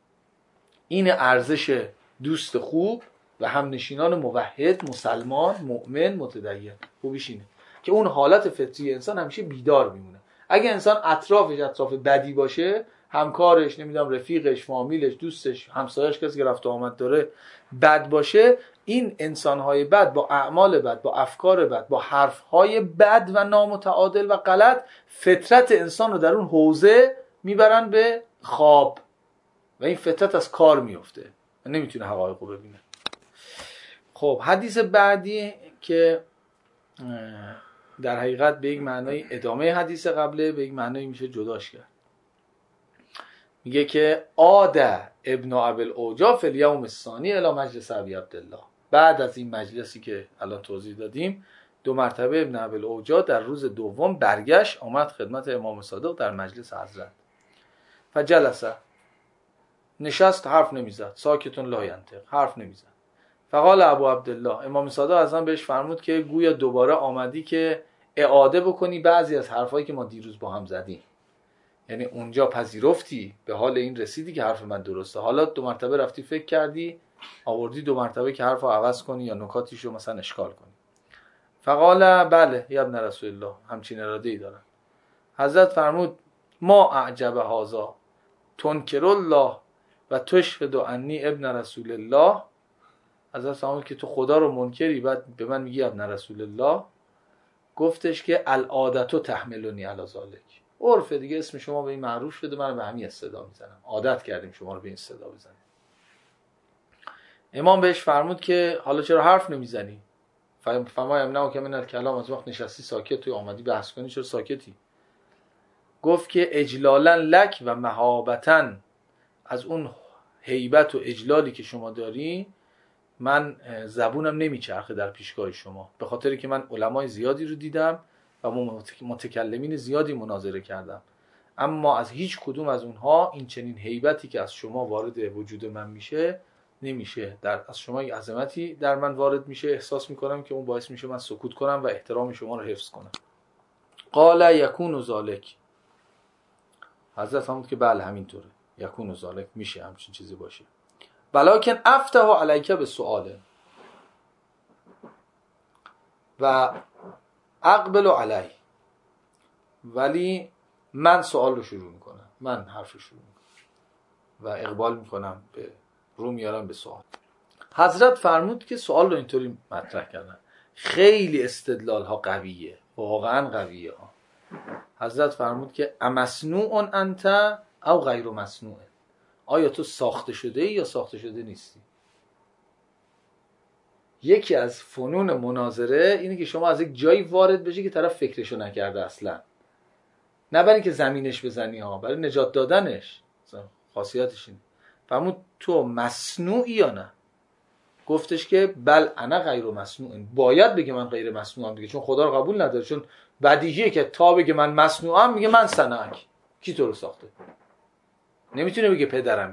این ارزش دوست خوب و همنشینان موحد، مسلمان، مؤمن، متدین. خوبیش اینه که اون حالت فطری انسان همیشه بیدار میمونه. اگه انسان اطرافش اطراف بدی باشه، همکارش، نمیدونم رفیقش، فامیلش، دوستش، همسایه‌اش، کسی که رفت و آمد داره بد باشه، این انسان‌های بد با اعمال بد، با افکار بد، با حرف‌های بد و نامتعادل و غلط، فطرت انسان رو در اون حوزه میبرن به خواب و این فطرت از کار میفته و نمیتونه حقایق رو ببینه. خب حدیث بعدی که در حقیقت به یک معنای ادامه حدیث قبله، به یک معنای میشه جداش کرد. میگه که عاد ابن ابی الاوجاع فی الیوم الثانی الی مجلس ابی عبدالله. بعد از این مجلسی که الان توضیح دادیم، دو مرتبه ابن ابی الاوجاع در روز دوم برگشت، آمد خدمت امام صادق در مجلس حضرت. فجلس، نشست، حرف نمیزد، ساکتون لا ینطق، حرف نمیزد. فقال ابو عبدالله، امام صادق اعظم بهش فرمود که گویا دوباره آمدی که اعاده بکنی بعضی از حرفایی که ما دیروز با هم زدیم. یعنی اونجا پذیرفتی، به حال این رسیدی که حرف من درسته، حالا دو مرتبه رفتی فکر کردی، آوردی دو مرتبه که حرفو عوض کنی یا نکاتیشو مثلا اشکال کنی. فقال بله یا ابن رسول الله، همچین اراده ای دارم. حضرت فرمود ما اعجب هذا تنکر الله و تشهد انی ابن رسول الله. حضرت فرمود که تو خدا رو منکری، بعد به من میگی ابن رسول الله. گفتش که العادتو تحملنی علی ذلک، عرف دیگه، اسم شما به این معروف شده، من به همین صدا میزنم، عادت کردیم شما رو به این صدا بزنیم. امام بهش فرمود که حالا چرا حرف نمیزنی؟ فما یمنعک من الکلام، از وقت نشستی ساکت، توی آمدی بحث کنی چرا ساکتی؟ گفت که اجلالا لک و مهابتا، از اون هیبت و اجلالی که شما داری من زبونم نمیچرخه در پیشگاه شما، به خاطری که من علمای زیادی رو دیدم و متکلمین زیادی مناظره کردم، اما از هیچ کدوم از اونها این چنین هیبتی که از شما وارد وجود من میشه نمیشه. در از شما یک عظمتی در من وارد میشه، احساس میکنم که اون باعث میشه من سکوت کنم و احترام شما رو حفظ کنم. قال یکون ذلک، حضرت فرمود که بله همینطوره، یکون ذلک، میشه همچین چیزی باشه. ولکن افتح علیک بسؤال و اقبل علی، ولی من سوال رو شروع میکنم، من حرف رو شروع میکنم و اقبال میکنم، به رو میارم به سوال. حضرت فرمود که سوال رو اینطوری مطرح کردن، خیلی استدلال ها قویه، واقعا قویه ها. حضرت فرمود که امصنوع انت او غیر مصنوع، آیا تو ساخته شده ای یا ساخته شده نیستی؟ یکی از فنون مناظره اینه که شما از یک جایی وارد بشی که طرف فکرشو نکرده اصلا، نه برای اینکه زمینش بزنی ها، برای نجات دادنش، خاصیتش اینه. فرمود تو مصنوعی یا نه؟ گفتش که بل انا غیر مصنوع، باید بگه من غیر مصنوعم دیگه، چون خدا رو قبول نداره، چون بدیهیه که تا بگه من مصنوعم میگه من صنعک، کی تو رو ساخته؟ نمیتونه بگه پدرم که.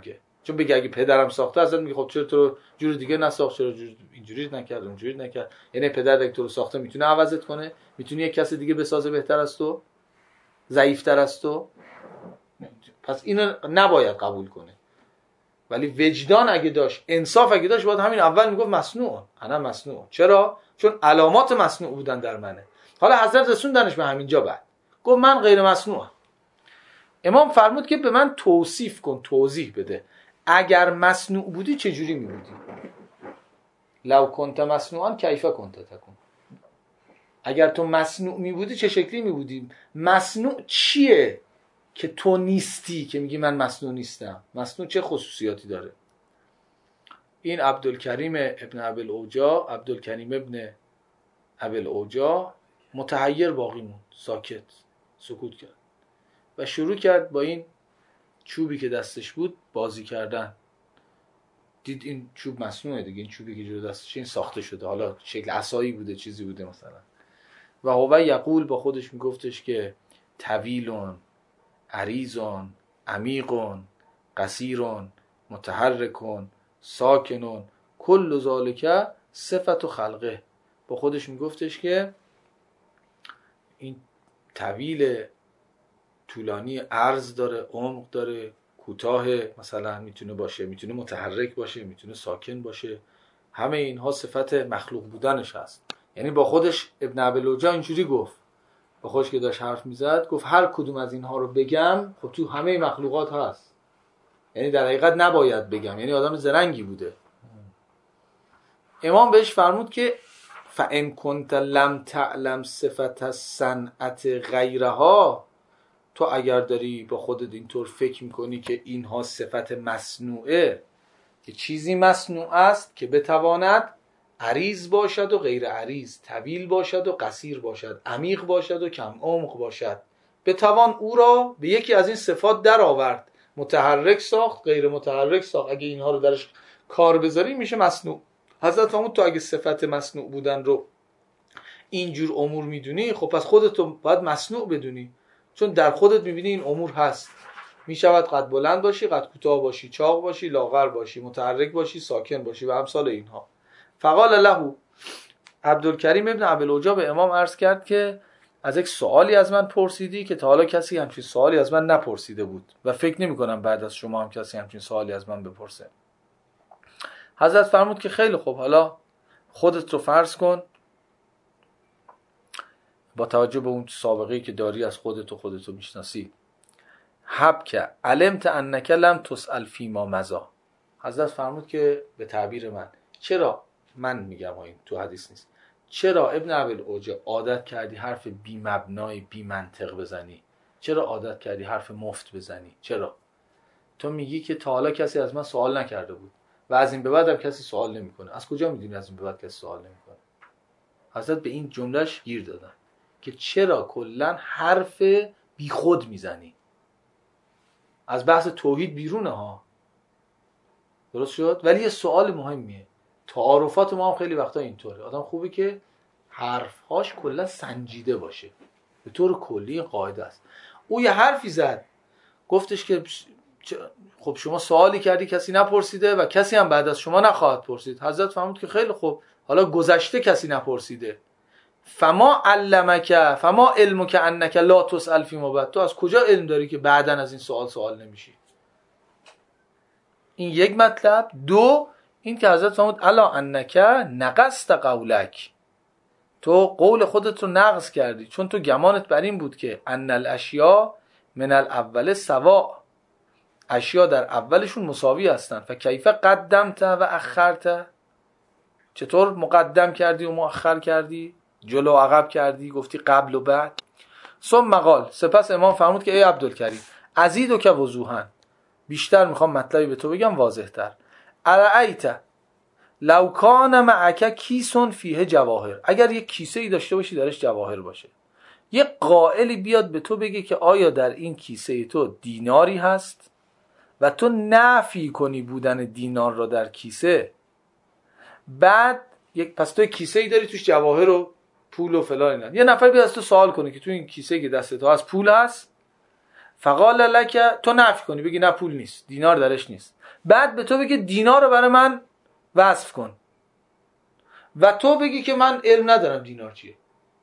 چون بگه اگه پدرم ساخته اصلا میگه خب چرا تو جور دیگه نساخت، چرا جور اینجوری نکرد اونجوری نکرد. یعنی پدر اگه تو رو ساخته میتونه عوضت کنه، میتونه یک کس دیگه بسازه بهتر از تو، ضعیف‌تر از تو. پس اینو نباید قبول کنه. ولی وجدان اگه داشت، انصاف اگه داشت، باید همین اول میگفت مصنوع، انا مصنوع. چرا؟ چون علامات مصنوع بودن در منه. حالا حضرت رسوندنش به همینجا، بعد گفت من غیر مصنوعم. امام فرمود که به من توصیف کن، توضیح بده، اگر مصنوع بودی چه جوری میبودی؟ لو کنت مصنوعا کیف کنت تکون. اگر تو مصنوع میبودی چه شکلی میبودی؟ مصنوع چیه که تو نیستی که میگی من مصنوع نیستم؟ مصنوع چه خصوصیاتی داره؟ این عبدالکریم ابن ابوالعوجا، عبدالکریم ابن ابوالعوجا متحیر باقی موند، ساکت، سکوت کرد و شروع کرد با این چوبی که دستش بود بازی کردن. دید این چوب مصنوعه دیگه، این چوبی که جلو دستش این ساخته شده، حالا شکل عصایی بوده، چیزی بوده مثلا. و هو یقول، با خودش میگفتش که طویلون، عریضون، عمیقون، قصیرون، متحرکون، ساکنون، کل ذالک صفت و خلقه. با خودش میگفتش که این طویل، طولانی، عرض داره، عمق داره، کوتاه مثلا میتونه باشه، میتونه متحرک باشه، میتونه ساکن باشه. همه اینها صفت مخلوق بودنش هست. یعنی با خودش ابن ابوالعوجا اینجوری گفت، با خودش که داشت حرف میزد، گفت هر کدوم از اینها رو بگم خب تو همه مخلوقات هست. یعنی در حقیقت نباید بگم، یعنی آدم زرنگی بوده. امام بهش فرمود که فَإِن كُنْتَ لَمْ تَعْلَمْ صِفَةَ الصَّنْعَةِ غَیْرَهَا، تو اگر داری با خودت اینطور فکر میکنی که اینها صفت مصنوعه، که چیزی مصنوع است که بتواند عریض باشد و غیر عریض، طویل باشد و قصیر باشد، عمیق باشد و کم عمق باشد، بتوان او را به یکی از این صفات در آورد، متحرک ساخت، غیر متحرک ساخت. اگه اینها رو درش کار بذاری میشه مصنوع. حضرت فرمود تو اگه صفت مصنوع بودن رو اینجور امور میدونی، خب پس خودتو باید مصنوع بدونی، چون در خودت میبینی این امور هست. میشود قد بلند باشی، قد کوتاه باشی، چاق باشی، لاغر باشی، متحرک باشی، ساکن باشی و امثال اینها. فقال له، عبدالکریم ابن ابوالعوجا به امام عرض کرد که از یک سوالی از من پرسیدی که تا حالا کسی همچین سوالی از من نپرسیده بود و فکر نمی کنم بعد از شما هم کسی همچین سوالی از من بپرسه. حضرت فرمود که خیلی خوب، حالا خودت رو فرض کن با توجه به اون سابقه‌ای که داری از خودت و خودت رو میشناسی. حبک علمت انک لم تسأل فیما مضی. حضرت فرمود که به تعبیر من، چرا من میگم این تو حدیث نیست، چرا ابن ابوالعوجا عادت کردی حرف بی مبنای بی منطق بزنی؟ چرا عادت کردی حرف مفت بزنی؟ چرا؟ تو میگی که تا حالا کسی از من سوال نکرده بود و از این به بعد هم کسی سوال نمیکنه. از کجا میدونی از این به بعد کسی سوال نمیکنه؟ حضرت به این جملهش گیر دادن که چرا کلا حرف بی خود میزنی؟ از بحث توحید بیرونه ها، درست شد؟ ولی یه سوال مهمیه. تعارفات ما هم خیلی وقتا اینطوره، آدم خوبه که حرفهاش کلا سنجیده باشه، به طور کلی قاعده است. او یه حرفی زد، گفتش که خب شما سوالی کردی کسی نپرسیده و کسی هم بعد از شما نخواهد پرسید. حضرت فرمود که خیلی خوب، حالا گذشته کسی نپرسیده، فما علمک فما علمک انک لا تسأل فیما بعد، تو از کجا علم داری که بعداً از این سوال سوال نمیشی؟ این یک مطلب. دو، این که حضرت فرمود الا انک نقصت قولک، تو قول خودت رو نقض کردی، چون تو گمانت بر این بود که ان الاشیاء من الاول سواء، اشیا در اولشون مساوی هستن. فکیف قدمت و اخرت، چطور مقدم کردی و مؤخر کردی، جلو و عقب کردی، گفتی قبل و بعد. ثم قال، سپس امام فرمود که ای عبدالکریم ازیدو که وضوحا، بیشتر میخوام مطلبی به تو بگم واضح تر. ارأیت لو کان معک کیسون فیه جواهر، اگر یک کیسه ای داشته باشی درش جواهر باشه، یک قائلی بیاد به تو بگه که آیا در این کیسه تو دیناری هست و تو نفی کنی بودن دینار را در کیسه، بعد یک پس تو کیسه ای داری توش جواهر و پول و فلان اینا، یه نفر بیاد از تو سوال کنه که تو این کیسه که دست تو هست پول هست، فقال لک، تو نفی کنی بگی نه پول نیست، دینار درش نیست، بعد به تو بگه دینار رو برای من وصف کن و تو بگی که من علم ندارم دینار چیه.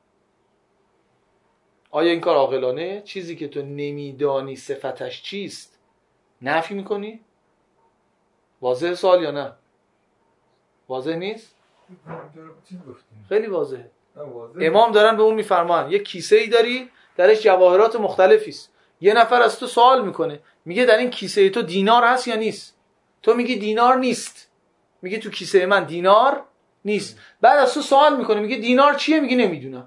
آیا این کار عاقلانه؟ چیزی که تو نمیدانی صفتش چیست نفی میکنی؟ واضح سوال یا نه؟ واضح نیست؟ خیلی واضحه. امام دارن به اون میفرمان یک کیسه ای داری درش جواهرات مختلفی است. یه نفر از تو سوال میکنه میگه در این کیسه تو دینار هست یا نیست؟ تو میگی دینار نیست. میگه تو کیسه من دینار نیست. بعد از تو سوال میکنه میگه دینار چیه؟ میگه نمیدونم.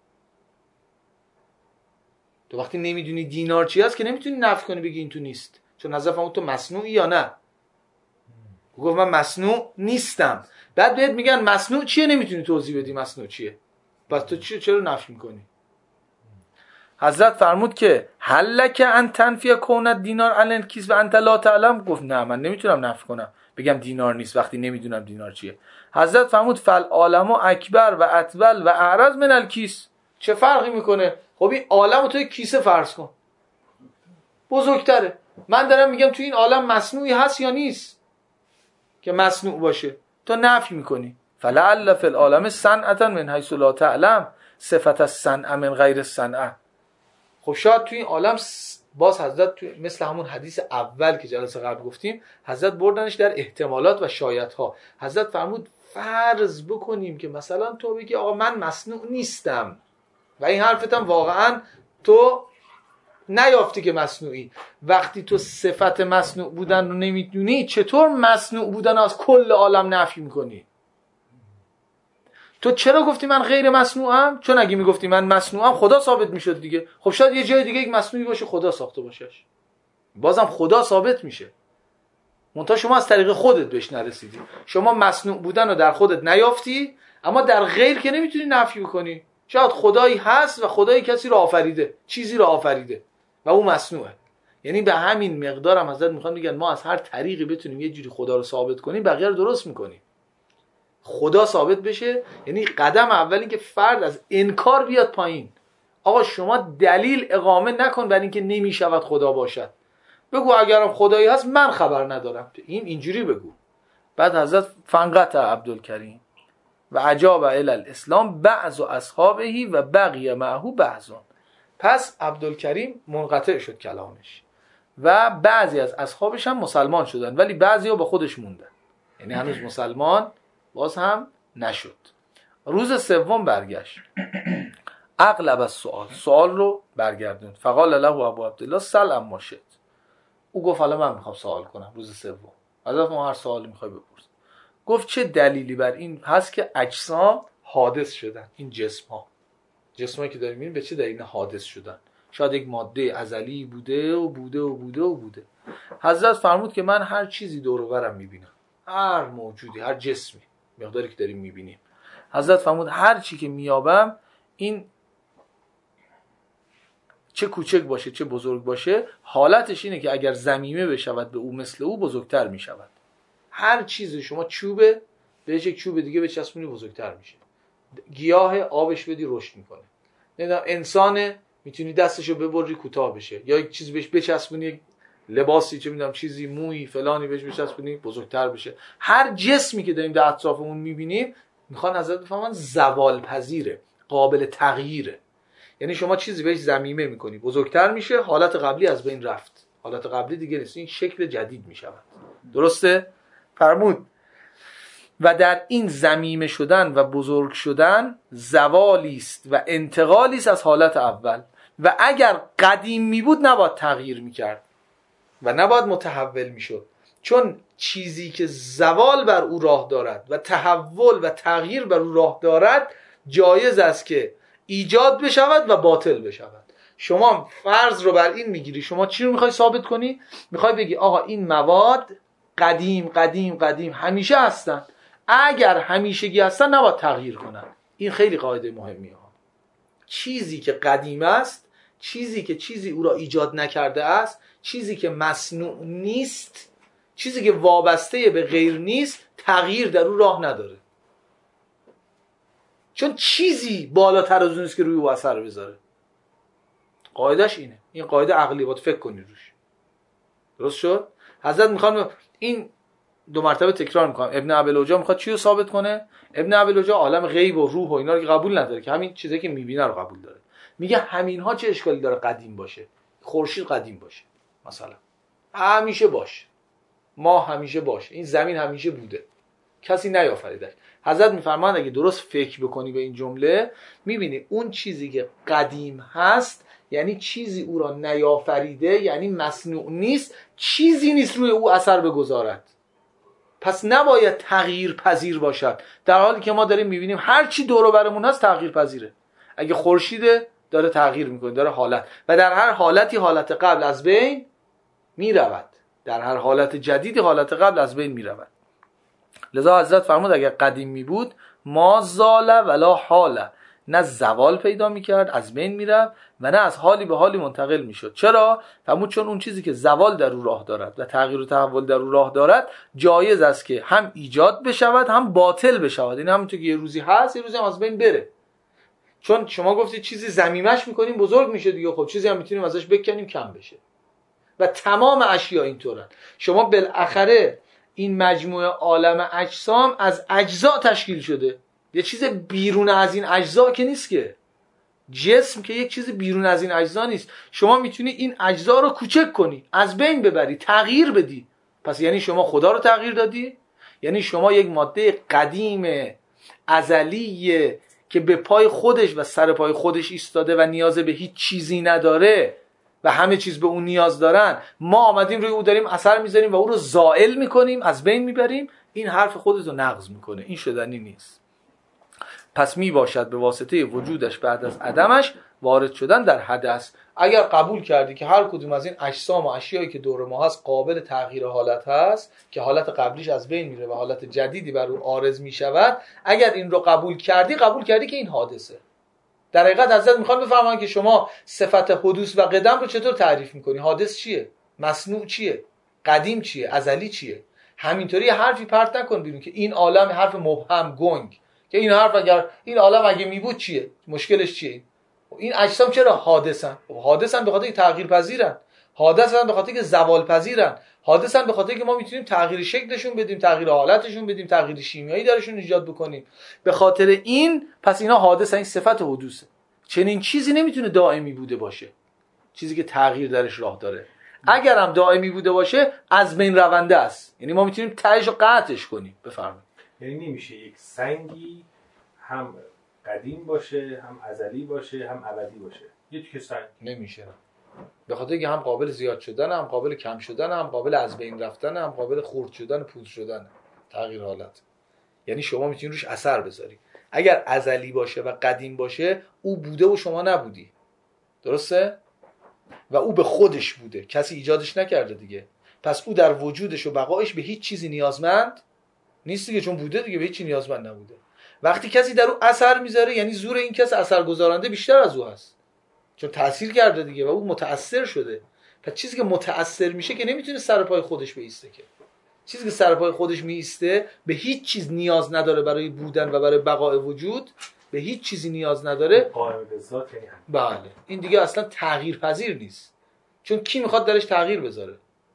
تو وقتی نمیدونی دینار چی هست که نمیتونی نفی کنی بگی این تو نیست، چون نظر فهمون تو مصنوعی یا نه. گفت من مصنوع نیستم. بعد بهت میگن مصنوع چیه، نمیتونی توضیح بدی مصنوع چیه، پس تو چی چرا نفی میکنی؟ حضرت فرمود که هلک ان تنفی کون دینار علن کیس و انت لا تعلم. گفت نه من نمیتونم نفی کنم بگم دینار نیست وقتی نمیدونم دینار چیه. حضرت فرمود فل عالم اکبر و اطول و اعرض من الکیس. چه فرقی میکنه؟ خب این عالم رو تو یک کیسه فرض کن، بزرگتره. من دارم میگم تو این عالم مصنوعی هست یا نیست که مصنوع باشه، تو نفی میکنی. فلعل فی العالم صنعة من حیث لا تعلم صفت الصنع من غیر الصنعة. خب شاید تو این عالم باز حضرت تو مثل همون حدیث اول که جلسه قبل گفتیم، حضرت بردنش در احتمالات و شایدها. حضرت فرمود فرض بکنیم که مثلا تو بگی آقا من مصنوع نیستم و این حرفت هم واقعا تو نیافتی که مصنوعی. وقتی تو صفت مصنوع بودن رو نمیدونی چطور مصنوع بودن از کل عالم نفی میکنی؟ تو چرا گفتی من غیر مصنوعم؟ چون اگه میگفتی من مصنوعم خدا ثابت میشد دیگه. خب شاید یه جای دیگه یک مصنوعی باشه خدا ساخته باشش، بازم خدا ثابت میشه، منتها شما از طریق خودت بهش نرسیدی. شما مصنوع بودن رو در خودت نیافتی، اما در غیر که نمیتونی نفی بکنی. شاید خدایی هست و خدایی کسی رو آفریده، چیزی رو آفریده و اون مصنوعه. یعنی به همین مقدار هم حضرت میخوان میگن ما از هر طریقی بتونیم یه جوری خدا رو ثابت کنیم بقیه رو درست میکنیم. خدا ثابت بشه یعنی قدم اولی که فرد از انکار بیاد پایین. آقا شما دلیل اقامه نکن بر اینکه نمیشود خدا باشد. بگو اگرم خدایی هست من خبر ندارم. این اینجوری بگو. بعد حضرت فنقط عبدالکریم و عجاب الی الاسلام بعض اصحابه و بقیه معه بعضون. پس عبدالکریم منقطع شد کلامش و بعضی از اصحابش هم مسلمان شدن، ولی بعضی ها با خودش موندن، یعنی هنوز مسلمان باز هم نشد. روز سوم برگشت، اغلب از سوال سوال رو برگردوند. فقال له ابو عبدالله سل اما شئت. او گفت حالا من میخوام سوال کنم. روز سوم حضرت ما هر سوالی میخوای بپرس. گفت چه دلیلی بر این هست که اجسام حادث شدن؟ این جسم ها، جسمایی که داریم میبینیم به چه دلیل حادث شدن؟ شاید یک ماده ازلی بوده و بوده و بوده و بوده. حضرت فرمود که من هر چیزی دور و برم میبینم، هر موجودی، هر جسمی، مقداری که داریم میبینیم. حضرت فرمود هر چی که میابم، این چه کوچک باشه چه بزرگ باشه، حالتش اینه که اگر ضمیمه بشود به او مثل او بزرگتر میشود. هر چیز شما چوبه بهش یک چوب دیگه بچسبونی بزرگتر میشه. گیاه آبش بدی رشد میکنه. نمیدونم انسان میتونی دستشو ببری کوتاه بشه، یا یک چیز بهش بچسبونی، یک لباسی چه میدونم چیزی مویی فلانی بهش بچسبونی بزرگتر بشه. هر جسمی که داریم در اطرافمون میبینیم میخوان حضرت بفهمن زوال پذیره، قابل تغییره. یعنی شما چیزی بهش ضمیمه میکنی بزرگتر میشه، حالت قبلی از بین رفت، حالت قبلی دیگه نیست، این شکل جدید میشود. درسته؟ فرمود و در این ضمیمه شدن و بزرگ شدن زوالی است و انتقالی است از حالت اول، و اگر قدیم می بود نباید تغییر میکرد و نباید متحول میشد، چون چیزی که زوال بر او راه دارد و تحول و تغییر بر او راه دارد جایز است که ایجاد بشود و باطل بشود. شما فرض رو بر این میگیری، شما چی رو میخوای ثابت کنی؟ میخوای بگی آقا این مواد قدیم قدیم قدیم همیشه هستن، اگر همیشگی هستن نباید تغییر کنن. این خیلی قاعده مهمیه. چیزی که قدیم است، چیزی که چیزی او را ایجاد نکرده است، چیزی که مصنوع نیست، چیزی که وابسته به غیر نیست، تغییر در او راه نداره، چون چیزی بالاتر از اون است که روی او اثر بذاره. قاعدش اینه. این قاعده عقلی، باید فکر کنی روش. درست شد؟ حضرت میخوان این دو مرتبه تکرار میکنم. ابن ابی‌العجا میخواد چی رو ثابت کنه؟ ابن ابی‌العجا عالم غیب و روح و اینا رو که قبول نداره، که همین چیزایی که میبینه رو قبول داره. میگه همینها چه اشکالی داره قدیم باشه؟ خورشید قدیم باشه مثلا، همیشه باشه، ماه همیشه باشه، این زمین همیشه بوده، کسی نیافریدش. حضرت میفرمایند اگه درست فکر بکنی به این جمله میبینی اون چیزی که قدیم هست یعنی چیزی او را نیافریده، یعنی مصنوع نیست، چیزی نیست روی او اثر بگذارد، پس نباید تغییر پذیر باشد، در حالی که ما داریم میبینیم هر چی دور و برمون هست تغییر پذیره. اگه خورشید داره تغییر میکنه، داره حالت، و در هر حالتی حالت قبل از بین میرود، در هر حالت جدیدی حالت قبل از بین میرود. لذا حضرت فرمود اگر قدیم می بود ما زال ولا حاله، نه زوال پیدا میکرد، از بین میرفت، و نه از حالی به حالی منتقل میشد. چرا؟ فرمود چون اون چیزی که زوال در او راه دارد و تغییر و تحول در او راه دارد جایز است که هم ایجاد بشود هم باطل بشود. این همونطور که یه روزی هست یه روزی هم از بین بره. چون شما گفتید چیزی ضمیمش میکنیم بزرگ میشه دیگه، خب چیزی هم میتونیم ازش بکنیم کم بشه، و تمام اشیا اینطورن. شما بالاخره این مجموعه عالم اجسام از اجزا تشکیل شده، یه چیز بیرون از این اجزا که نیست، که جسم که یک چیز بیرون از این اجزا نیست. شما میتونی این اجزا رو کوچک کنی، از بین ببری، تغییر بدی، پس یعنی شما خدا رو تغییر دادی، یعنی شما یک ماده قدیم ازلی که به پای خودش و سر پای خودش ایستاده و نیاز به هیچ چیزی نداره و همه چیز به اون نیاز دارن، ما آمدیم روی او داریم اثر میذاریم و او رو زائل میکنیم، از بین میبریم. این حرف خودت رو نقض میکنه، این شدنی نیست. پس میباشد به واسطه وجودش بعد از عدمش وارد شدن در حدث. اگر قبول کردی که هر کدوم از این اجسام و اشیایی که دور ما هست قابل تغییر حالت هست، که حالت قبلیش از بین میره و حالت جدیدی بر او عارض میشود، اگر این رو قبول کردی قبول کردی که این حادثه. در حقیقت حضرت میخوان بفرمایند که شما صفت حدوث و قدم رو چطور تعریف میکنی؟ حادث چیه؟ مصنوع چیه؟ قدیم چیه؟ ازلی چیه؟ همینطوری حرفی پرت نکن بیرون که این عالم حرف مبهم گنگ، که این حرف اگر این عالم اگه میبود چیه؟ مشکلش چیه؟ این اجسام چرا حادثن؟ حادثن به خاطر اینکه تغییر پذیرن، حادثن به خاطر اینکه زوال پذیرن، حادثن به خاطر اینکه ما میتونیم تغییر شکلشون بدیم، تغییر حالتشون بدیم، تغییر شیمیایی درشون ایجاد بکنیم. به خاطر این پس اینا حادثن، این صفت حدوثه. چنین چیزی نمیتونه دائمی بوده باشه، چیزی که تغییر درش راه داره. اگر هم دائمی بوده باشه از بین رونده است، یعنی ما میتونیم تهش رو قطعش کنیم. بفرمایید.
یعنی نمیشه یک سنگی هم قدیم باشه، هم ازلی باشه، هم ابدی باشه. یه تیکه سنگ
نمیشه، به خاطر اینکه هم قابل زیاد شدن، هم قابل کم شدن، هم قابل از بین رفتن، هم قابل خرد شدن، پودر شدن، تغییر حالت. یعنی شما میتونید روش اثر بذاری. اگر ازلی باشه و قدیم باشه او بوده و شما نبودی، درسته؟ و او به خودش بوده، کسی ایجادش نکرده دیگه، پس او در وجودش و بقایش به هیچ چیزی نیازمند نیست دیگه، چون بوده دیگه، به هیچ چیزی نیازمند نبوده. وقتی کسی در او اثر میذاره یعنی زور این کس اثر گذارنده بیشتر از او هست، چون تأثیر کرده دیگه و او متأثر شده. پس چیزی که متأثر میشه که نمیتونه سر پای خودش بیسته، که چیزی که سر پای خودش میسته به هیچ چیز نیاز نداره برای بودن و برای بقای وجود، به هیچ چیزی نیاز نداره،
قائم به ذات. یعنی
بله این دیگه اصلا تغییر پذیر نیست، چون کی میخواد درش تغییر بذاره؟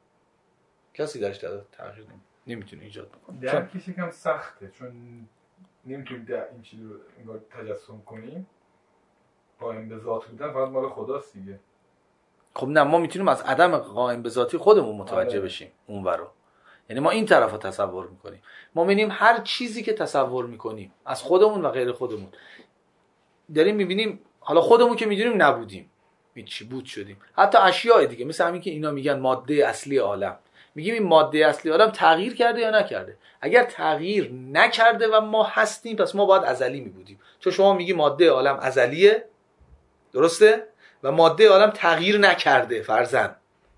کسی درش تغییر نمیتونه ایجاد بکنه.
درکش یکم سخته، چون نمیتونیم در این چیز رو انگار تجسم کنیم. قائم به ذات بودن فقط مال خداست دیگه.
خب نه، ما میتونیم از عدم قائم به ذاتی خودمون متوجه بشیم اونورا. یعنی ما این طرف رو تصور میکنیم، ما میبینیم هر چیزی که تصور میکنیم از خودمون و غیر خودمون داریم میبینیم. حالا خودمون که میدونیم نبودیم، هیچی بود شدیم. حتی اشیاء دیگه مثل همین که اینا میگن ماده اصلی عالم، میگیم این ماده اصلی عالم تغییر کرده یا نکرده. اگر تغییر نکرده و ما هستیم پس ما باید ازلی میبودیم، چون شما میگی ماده عالم ازلیه، درسته؟ و ماده عالم تغییر نکرده فرضاً،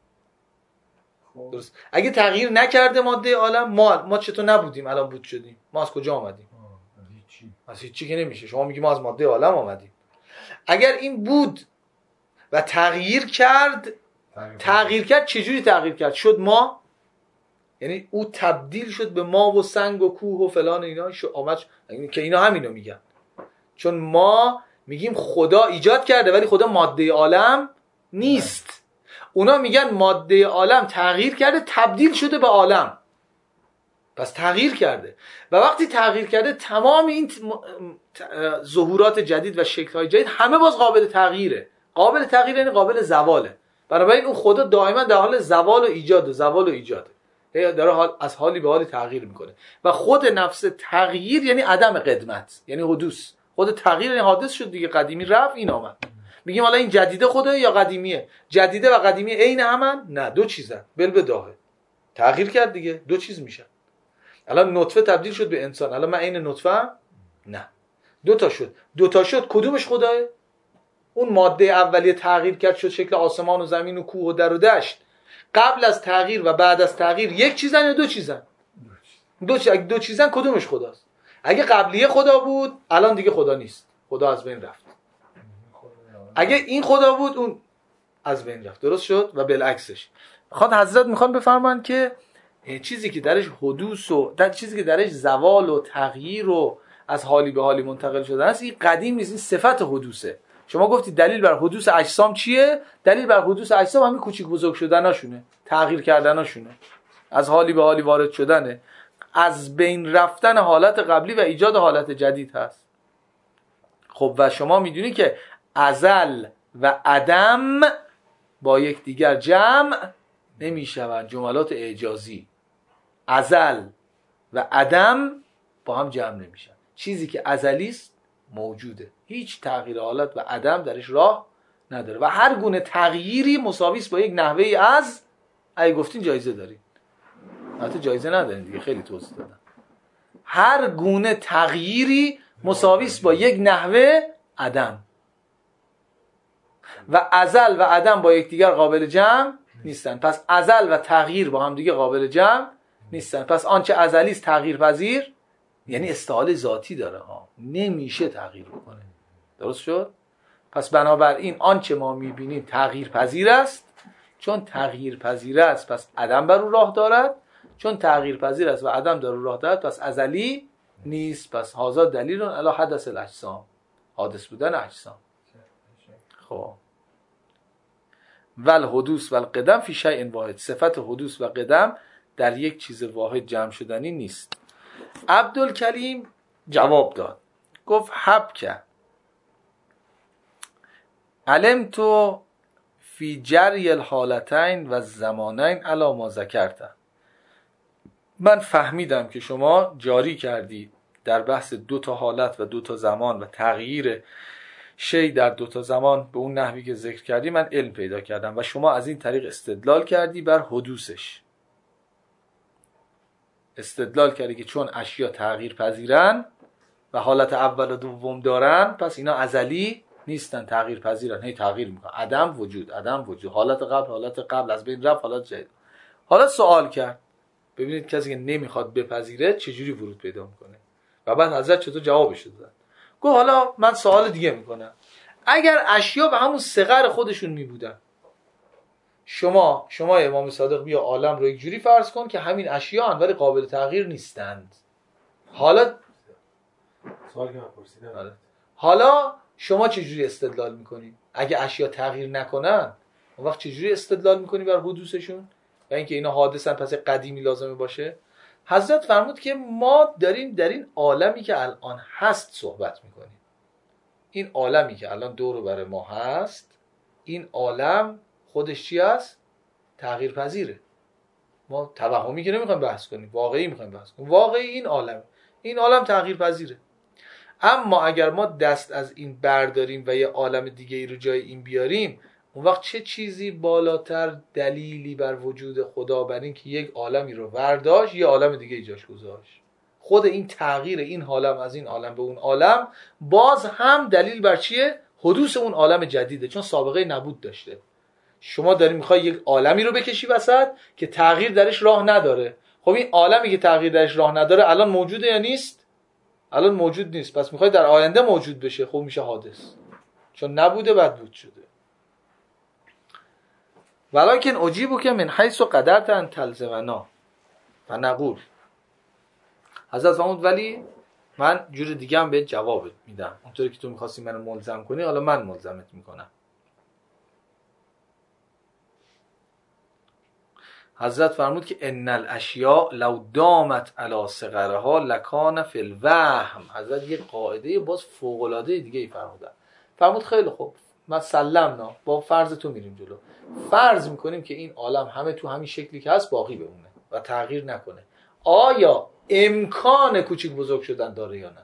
درست؟ اگه تغییر نکرده ماده عالم، ما ما چطور نبودیم الان بود شدیم؟ ما از کجا آمدیم؟
از هیچی.
از هیچی که نمیشه. شما میگی ما از ماده عالم آمدیم. اگر این بود و تغییر کرد، تغییر, تغییر کرد چجوری تغییر کرد؟ شد ما، یعنی او تبدیل شد به ما و سنگ و کوه و فلان اینا شو آمد، که اینا همینو میگن. چون ما میگیم خدا ایجاد کرده ولی خدا ماده عالم نیست. اونا میگن ماده عالم تغییر کرده، تبدیل شده به عالم، پس تغییر کرده. و وقتی تغییر کرده تمام این ظهورات جدید و شکل‌های جدید همه باز قابل تغییره. قابل تغییر یعنی قابل زواله. بنابراین اون خدا دائما در حال زوال و ایجاد و زوال و ایجاده، داره حال از حالی به حالی تغییر میکنه. و خود نفس تغییر یعنی عدم قدمت، یعنی حدوث. خود تغییر یعنی حادث شد دیگه، قدیمی رفت این آمد. میگیم حالا این جدیده خداه یا قدیمیه؟ جدیده و قدیمی عین همن؟ نه، دو چیزن. بل بداهه تغییر کرد دیگه، دو چیز میشن. الان نطفه تبدیل شد به انسان، الان من عین نطفه هم؟ نه، دو تا شد. دو تا شد کدومش خداه؟ اون ماده اولیه تغییر کرد شد شکل آسمان و زمین و کوه و در و دشت. قبل از تغییر و بعد از تغییر یک چیزن یا دو چیزن؟ دو چیز. اگه دو چیزن کدومش خداست؟ اگه قبلیه خدا بود الان دیگه خدا نیست، خدا از بین رفت. اگه این خدا بود اون از بین رفت. درست شد؟ و بالعکسش. خود حضرت میخوان بفرمان که چیزی که درش حدوث و در چیزی که درش زوال و تغییر و از حالی به حالی منتقل شدن است، این قدیم نیست، این صفت حدوثه. شما گفتی دلیل بر حدوث اجسام چیه؟ دلیل بر حدوث اجسام همین کوچیک بزرگ شدناشونه، تغییر کردناشونه، از حالی به حالی وارد شدنه، از بین رفتن حالت قبلی و ایجاد حالت جدید هست. خب و شما میدونی که ازل و عدم با یک دیگر جمع نمیشوند، جملات اعجازی. ازل و عدم با هم جمع نمیشن. چیزی که ازلی است موجوده، هیچ تغییر حالت و عدم درش راه نداره و هر گونه تغییری مساوی است با یک نحوه از. اگه گفتین جایزه دارین، البته جایزه ندارین دیگه، خیلی توضیح دادم. هر گونه تغییری مساوی است با یک نحوه عدم و ازل و عدم با یکدیگر قابل جمع نیستن. پس ازل و تغییر با هم دیگه قابل جمع نیستن. پس آنچه ازلی است تغییر پذیر، یعنی استعاله ذاتی داره ها، نمیشه تغییر بکنه. درست شد؟ پس بنابراین آنچه ما میبینیم تغییر پذیر است. چون تغییر پذیر است پس عدم بر او راه دارد، چون تغییر پذیر است و عدم در او راه دارد پس ازلی نیست. پس هذا دلیل علی حدث الاجسام، حادث بودن اجسام. خب ول حدوث و القدم فی شیء واحد، صفت حدوث و قدم در یک چیز واحد جمع شدنی نیست. عبدالکریم جواب داد، گفت حبک علمت فی جری الحالتین و زمانین علی ما ذکرت. من فهمیدم که شما جاری کردی در بحث دو تا حالت و دو تا زمان و تغییر شی در دو تا زمان به اون نحوی که ذکر کردی، من علم پیدا کردم و شما از این طریق استدلال کردی بر حدوثش. استدلال کردی که چون اشیا تغییر پذیرن و حالت اول و دوم دارن پس اینا ازلی نیستن، تغییر پذیرن، هی تغییر میکنن. عدم وجود، عدم وجود، حالت قبل، حالت قبل از بین رفت، حالت جدید. حالا سوال کرد، ببینید کسی که نمیخواد بپذیره چجوری ورود پیدا میکنه. و بعد حضرت چطور جوابش داد. گفت حالا من سوال دیگه میکنم، اگر اشیا به همون صغر خودشون میبودن، شما شما امام صادق بیا عالم رو یک جوری فرض کن که همین اشیا ولی قابل تغییر نیستند. حالا
سوالی که من پرسیدم،
حالا شما چجوری استدلال میکنی؟ اگه اشیا تغییر نکنن اون وقت چجوری استدلال میکنی بر حدوثشون و اینکه اینا حادثن پس قدیمی لازمه باشه؟ حضرت فرمود که ما داریم در این عالمی که الان هست صحبت میکنیم. این عالمی که الان دور و بر ما هست، این عالم خودش چی هست؟ تغییر پذیره. ما توهمی که نمیخوایم بحث کنیم، واقعی میخوایم بحث کنیم. واقعی این عالم، این عالم تغییر پذیره. اما اگر ما دست از این برداریم و یه عالم دیگه ای رو جای این بیاریم، اون وقت چه چیزی بالاتر دلیلی بر وجود خدا بر این که یک عالمی رو برداشت یه عالم دیگه جاش گذاشت؟ خود این تغییر این عالم از این عالم به اون عالم باز هم دلیل بر چیه؟ حدوث اون عالم جدیده، چون سابقه نبود داشته. شما داری میخوای یک عالمی رو بکشی وسط که تغییر درش راه نداره. خب این عالمی که تغییر درش راه نداره الان موجوده یا نیست؟ الان موجود نیست. پس میخوای در آینده موجود بشه، خب میشه حادث، چون نبوده بعد بود شده. ولکن اجیبو که من حیث قدرت ان تلزمنا و نقول. حضرت فرمود ولی من جور دیگه هم بهت جواب میدم، اونطوری که تو میخواستی منو ملزم کنی حالا من ملزمت میکنم. حضرت فرمود که ان الاشیاء لو دامت علی صغرها لکان فی الوهم. حضرت یه قاعده باز فوق العاده دیگه ای فرمودن. فرمود خیلی خوب، ما سلمنا، با فرض تو میریم جلو، فرض میکنیم که این عالم همه تو همین شکلی که هست باقی بمونه و تغییر نکنه. آیا امکان کوچیک بزرگ شدن داره یا نه؟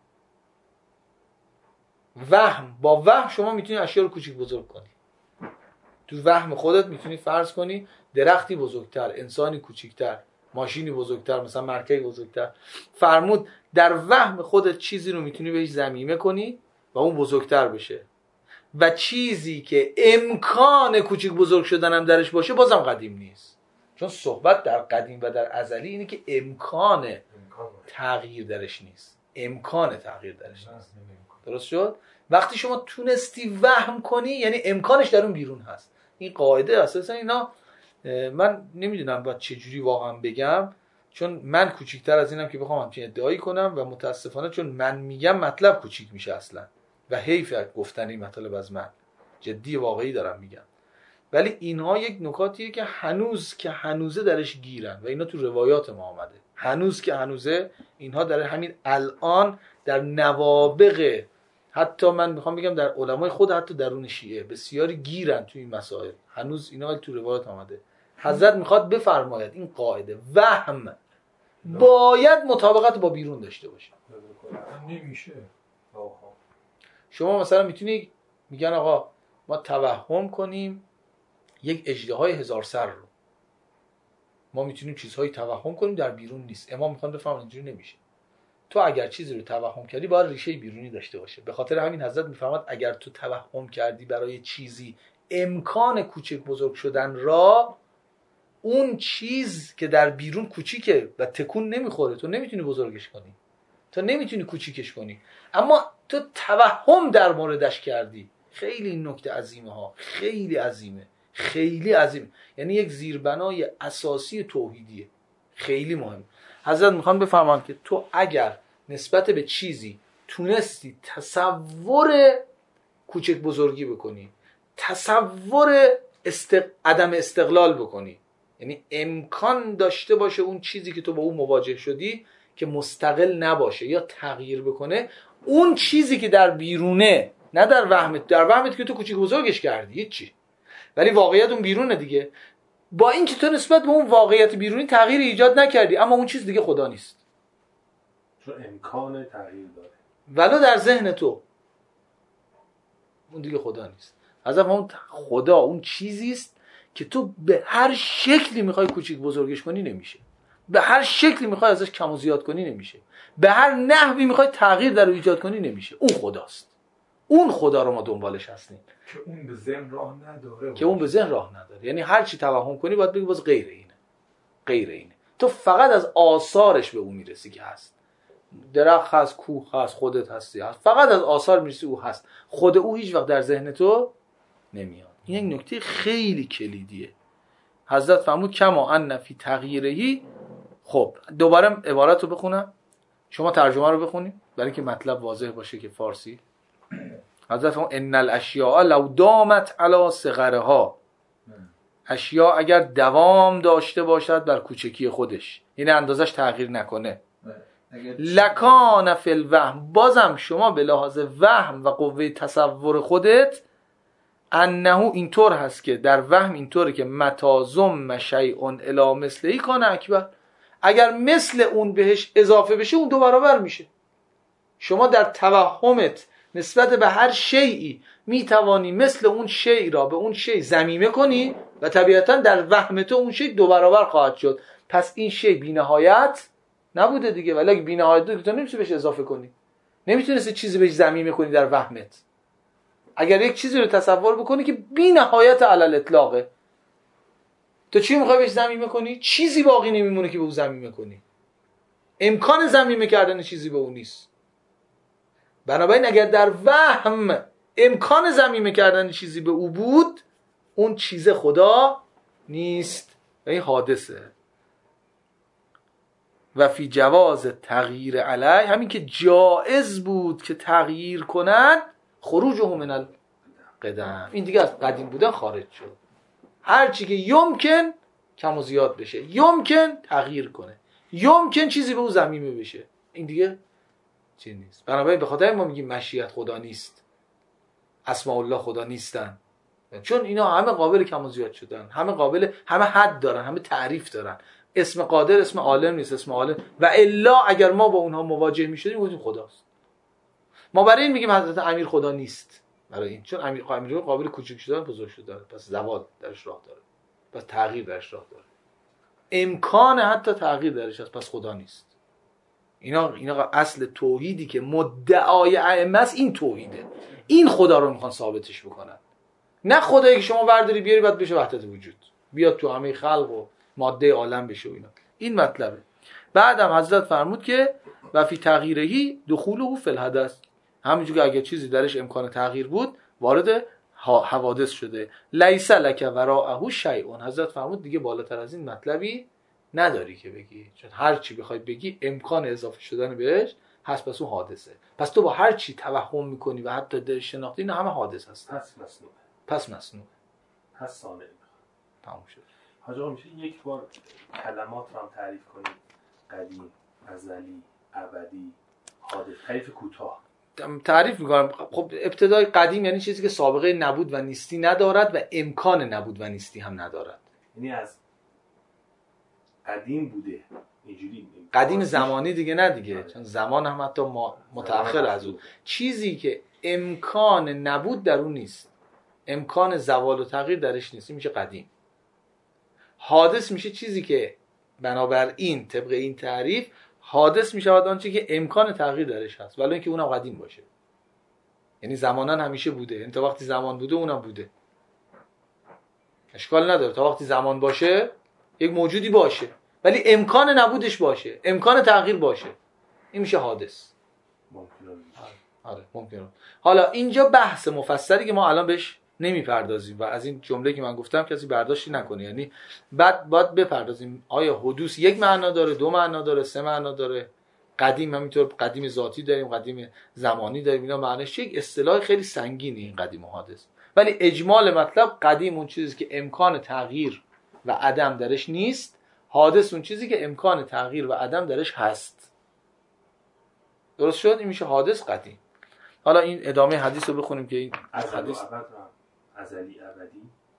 وهم، با وهم شما میتونی اشیا رو کوچیک بزرگ کنی. تو وهم خودت میتونی فرض کنی درختی بزرگتر، انسانی کوچیکتر، ماشینی بزرگتر، مثلا مرکبی بزرگتر. فرمود در وهم خودت چیزی رو میتونی بهش ضمیمه کنی و اون بزرگتر بشه، و چیزی که امکان کوچیک بزرگ شدن هم درش باشه بازم قدیم نیست. چون صحبت در قدیم و در ازلی اینه که امکان تغییر درش نیست، امکان تغییر درش نیست. درست شد؟ وقتی شما تونستی وهم کنی یعنی امکانش در اون بیرون هست. این قاعده اساسا اینا من نمیدونم باید چه جوری واقعا بگم، چون من کوچیکتر از اینم که بخوام همچین ادعایی کنم و متاسفانه چون من میگم مطلب کوچیک میشه اصلا و حیف گفتن این مطلب از من، جدی واقعی دارم میگم. ولی اینها یک نکاتیه که هنوز که هنوزه درش گیرن و اینا تو روایات ما آمده. هنوز که هنوزه اینها در همین الان در نوابغ، حتی من میخوام بگم در علمای خود حتی درون شیعه بسیاری گیرن تو این مسائل. هنوز اینا تو روایات آمده. حضرت میخواد بفرماید این قاعده وهم باید مطابقت با بیرون داشته باشه.
نمیشه.
شما مثلا میتونی میگن آقا ما توهم کنیم یک اژدهای هزار سر رو، ما میتونیم چیزهایی توهم کنیم در بیرون نیست. امام میخوان بفهمن اینجوری نمیشه. تو اگر چیزی رو توهم کردی باید ریشه بیرونی داشته باشه. به خاطر همین حضرت میفرماد اگر تو توهم کردی برای چیزی امکان کوچک بزرگ شدن را، اون چیز که در بیرون کوچیکه و تکون نمیخوره، تو نمیتونی بزرگش کنی، تو نمیتونی کوچیکش کنی، اما تو توهم در موردش کردی. خیلی این نکته عظیمه ها، خیلی عظیمه، خیلی عظیمه. یعنی یک زیربنای اساسی توحیدیه، خیلی مهم. حضرت میخوان بفهمن که تو اگر نسبت به چیزی تونستی تصور کوچک بزرگی بکنی، تصور است... عدم استقلال بکنی، یعنی امکان داشته باشه اون چیزی که تو با اون مواجه شدی که مستقل نباشه یا تغییر بکنه، اون چیزی که در بیرونه، نه در وهمت، در وهمت که تو کوچیک بزرگش کردی هیچی، ولی واقعیت اون بیرونه دیگه. با این که تو نسبت به اون واقعیت بیرونی تغییر ایجاد نکردی، اما اون چیز دیگه خدا نیست،
چون امکان تغییر داره
ولو در ذهن تو، اون دیگه خدا نیست. از اون خدا اون چیزی است که تو به هر شکلی میخوای کوچیک بزرگش کنی نمیشه، به هر شکلی میخوای ازش کم و زیاد کنی نمیشه، به هر نحوی میخوای تغییر در رو ایجاد کنی نمیشه. اون خداست، اون خدا رو ما دنبالش هستیم
که اون به ذهن راه نداره،
که اون به ذهن راه نداره. یعنی هر چی توهم کنی باید بگی باز غیر اینه، غیر اینه. تو فقط از آثارش به اون میرسی که هست. درخت هست، کوه هست، خودت هستی هست، فقط از آثار میرسی او هست. خود او هیچ وقت در ذهن تو نمیاد. این یک نکته خیلی کلیدیه. حضرت فرمود کما ان فی تغییرهی. خب دوباره عبارت رو بخونم، شما ترجمه رو بخونید برای که مطلب واضح باشه که فارسی. حضرت فرمود ان الاشیاء لو دامت علی صغرها. اشیا اگر دوام داشته باشد بر کوچکی خودش، یعنی اندازش تغییر نکنه، لکان فی الوهم، بازم شما به لحاظ وهم و قوه تصور خودت، انه اینطور هست که در وهم اینطوره که متی ضم شیء الی مثله کان اکبر، اگر مثل اون بهش اضافه بشه اون دو برابر میشه. شما در توهمت نسبت به هر شیئی میتوانی مثل اون شیء را به اون شیء ضمیمه کنی و طبیعتا در وهم تو اون شیء دو برابر خواهد شد. پس این شیء بی‌نهایت نبوده دیگه، ولی اگه بی‌نهایت بود تو نمیتونی بهش اضافه کنی، نمیتونستی چیزی بهش ضمیمه کنی در وهمت. اگر یک چیزی رو تصور بکنی که بی‌نهایت علی الاطلاقه، تو چی میخوای بهش ضمیمه کنی؟ چیزی باقی نمیمونه که به او ضمیمه کنی. امکان ضمیمه کردن چیزی به او نیست. بنابراین اگر در وهم امکان ضمیمه کردن چیزی به او بود، اون چیز خدا نیست و این حادثه. و فی جواز تغییر علی، همین که جائز بود که تغییر کنن، خروجه من القدم، این دیگه از قدیم بودن خارج شد. هر چی که یمکن کم و زیاد بشه، یمکن تغییر کنه، یمکن چیزی به او ضمیمه بشه. این دیگه چیز نیست. بنابراین به خاطر ما میگیم مشیت خدا نیست، اسماء الله خدا نیستن، چون اینا همه قابل کم و زیاد شدن، همه قابل، همه حد دارن، همه تعریف دارن. اسم قادر اسم عالم نیست، اسم عالم و الا اگر ما با اونها مواجه میشدیم میگفتیم خداست. ما برای این میگیم حضرت امیر خدا نیست، برای این چون امیر امیر قابل کوچک شدن، بزرگ شدن، پس زوال درش راه داره، پس تغییر درش راه داره، امکان حتی تغییر درش هست، پس خدا نیست. اینا اینا اصل توحیدی که مدعای ائمه است، این توحیده. این خدا رو میخوان ثابتش بکنن، نه خدایی که شما برداری بیاری بعد بشه وحدت وجود، بیاد تو همه خلق و ماده عالم بشه و اینا. این مطلبه. بعدم حضرت فرمود که و فی تغییرهی دخوله فی الحدث، همونجوری که اگه چیزی درش امکان تغییر بود وارد حوادث شده. لیس لک وراءه شیء، حضرت فرمود دیگه بالاتر از این مطلبی نداری که بگی، چون هر چی بخوای بگی امکان اضافه شدن بهش هست، پس اون حادثه. پس تو با هر چی توهم میکنی و حتی در شناختی، اینا همه حادث هست.
پس مصنوع،
پس مصنوع،
پس صانع.
تموم شد.
حاج آقا میشه یک بار کلمات رو هم تعریف کنید؟ قدیم، ازلی، ابدی، حادث. تعریف کوتاه
تعریف میکنم. خب ابتدای قدیم یعنی چیزی که سابقه نبود و نیستی ندارد و امکان نبود و نیستی هم ندارد.
یعنی از قدیم بوده اینجوری.
قدیم زمانی دیگه نه دیگه، چون زمان هم حتی متأخر از اون. چیزی که امکان نبود در اون نیست، امکان زوال و تغییر درش نیست، این میشه قدیم. حادث میشه چیزی که بنابراین طبق این تعریف حادث میشه آنچه که امکان تغییر درش هست، ولی اینکه اونم قدیم باشه. یعنی زمانن همیشه بوده، یعنی تا وقتی زمان بوده اونم بوده، اشکال نداره. تا وقتی زمان باشه یک موجودی باشه، ولی امکان نبودش باشه، امکان تغییر باشه، این میشه حادث.
ممکنه.
آره ممکنه. حالا اینجا بحث مفصلی که ما الان بهش نمیپردازیم و از این جمله که من گفتم کسی برداشتی نکنه، یعنی بعد باید بپردازیم آیا حدوث یک معنا داره، دو معنا داره، سه معنا داره. قدیم همینطور قدیم ذاتی داریم، قدیم زمانی داریم، اینا معنیش یک اصطلاح خیلی سنگینی این قدیم و حادث. ولی اجمال مطلب قدیم اون چیزی که امکان تغییر و عدم درش نیست، حادث اون چیزی که امکان تغییر و عدم درش هست. درست شد؟ این میشه حادث قدیم. حالا این ادامه حدیث رو بخونیم که این حدیث
ازلی ابدی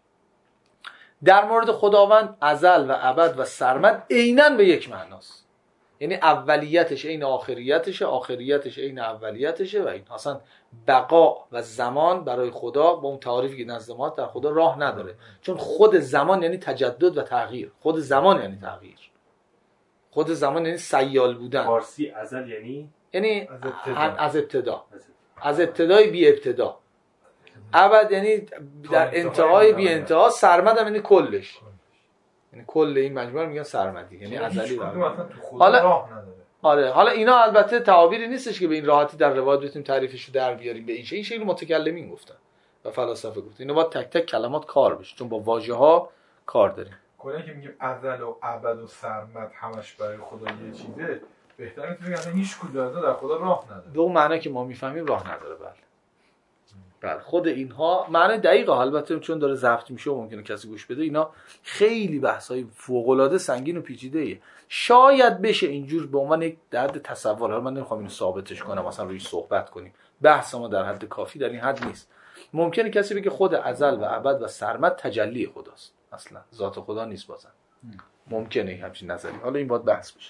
در مورد خداوند ازل و ابد و سرمد عیناً به یک معناست. یعنی اولیتش عین آخریتشه، آخریتش عین اولیتشه و این اصلا بقا و زمان برای خدا با اون تعریفی که نزد ما در خدا راه نداره، چون خود زمان یعنی تجدد و تغییر، خود زمان یعنی تغییر، خود زمان یعنی سیال بودن.
فارسی ازل یعنی
یعنی
از ابتدا،
از ابتدا، از ابتدای بی ابتدا. ابد یعنی در انتهای بی انتها. سرمد هم یعنی کلش، یعنی کل این مجموعه میگن سرمدی، یعنی ازلی.
حالا
آره حالا اینا البته تعابیری نیستش که به این راحتی در روایت بتونیم تعریفشو در بیاریم. به این شکل این شکل متکلمین گفتن و فلاسفه گفتن. اینا باید تک تک کلمات کار بشه، چون با واژه‌ها کار داریم.
کلا که میگیم ازل و ابد و سرمد همش برای خدا یه چیزه، بهتره که بگم هیچ کدوم در خدا راه نداره.
به اون معنی که ما میفهمیم راه نداره. بله بله خود اینها معنی دقیقه، البته چون داره ضبط میشه و ممکنه کسی گوش بده، اینا خیلی بحثای فوق العاده سنگین و پیچیده‌ایه. شاید بشه اینجور به عنوان یک درد تصور، حالا من نمیخوام اینو ثابتش کنم مثلا روی صحبت کنیم، بحث ما در حد کافی در این حد نیست. ممکنه کسی بگه خود ازل و ابد و سرمد تجلی خداست، اصلا ذات خدا نیست. بازم ممکنه همچین نظری، حالا این باید بحث بشه.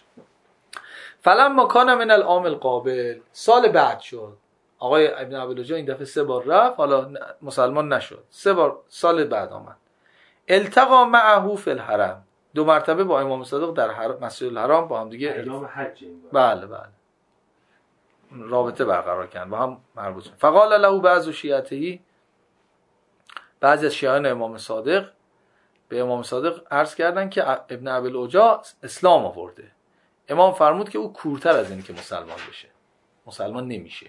فلما کان من العام القابل، سال بعد شد. آقای ابن ابی‌العلا این دفعه سه بار رفت، حالا مسلمان نشد، سه بار سال بعد آمد. التقا معه فی الحرم، دو مرتبه با امام صادق در مسجد الحرام با هم دیگه
ایام حج.
بله بله رابطه برقرار کردن، با هم مربوط. فقال له بعض شیعته، بعضی از شیعان امام صادق به امام صادق عرض کردن که ابن ابی‌العلا اسلام آورده. امام فرمود که او کورتر از این که مسلمان بشه، مسلمان نمیشه.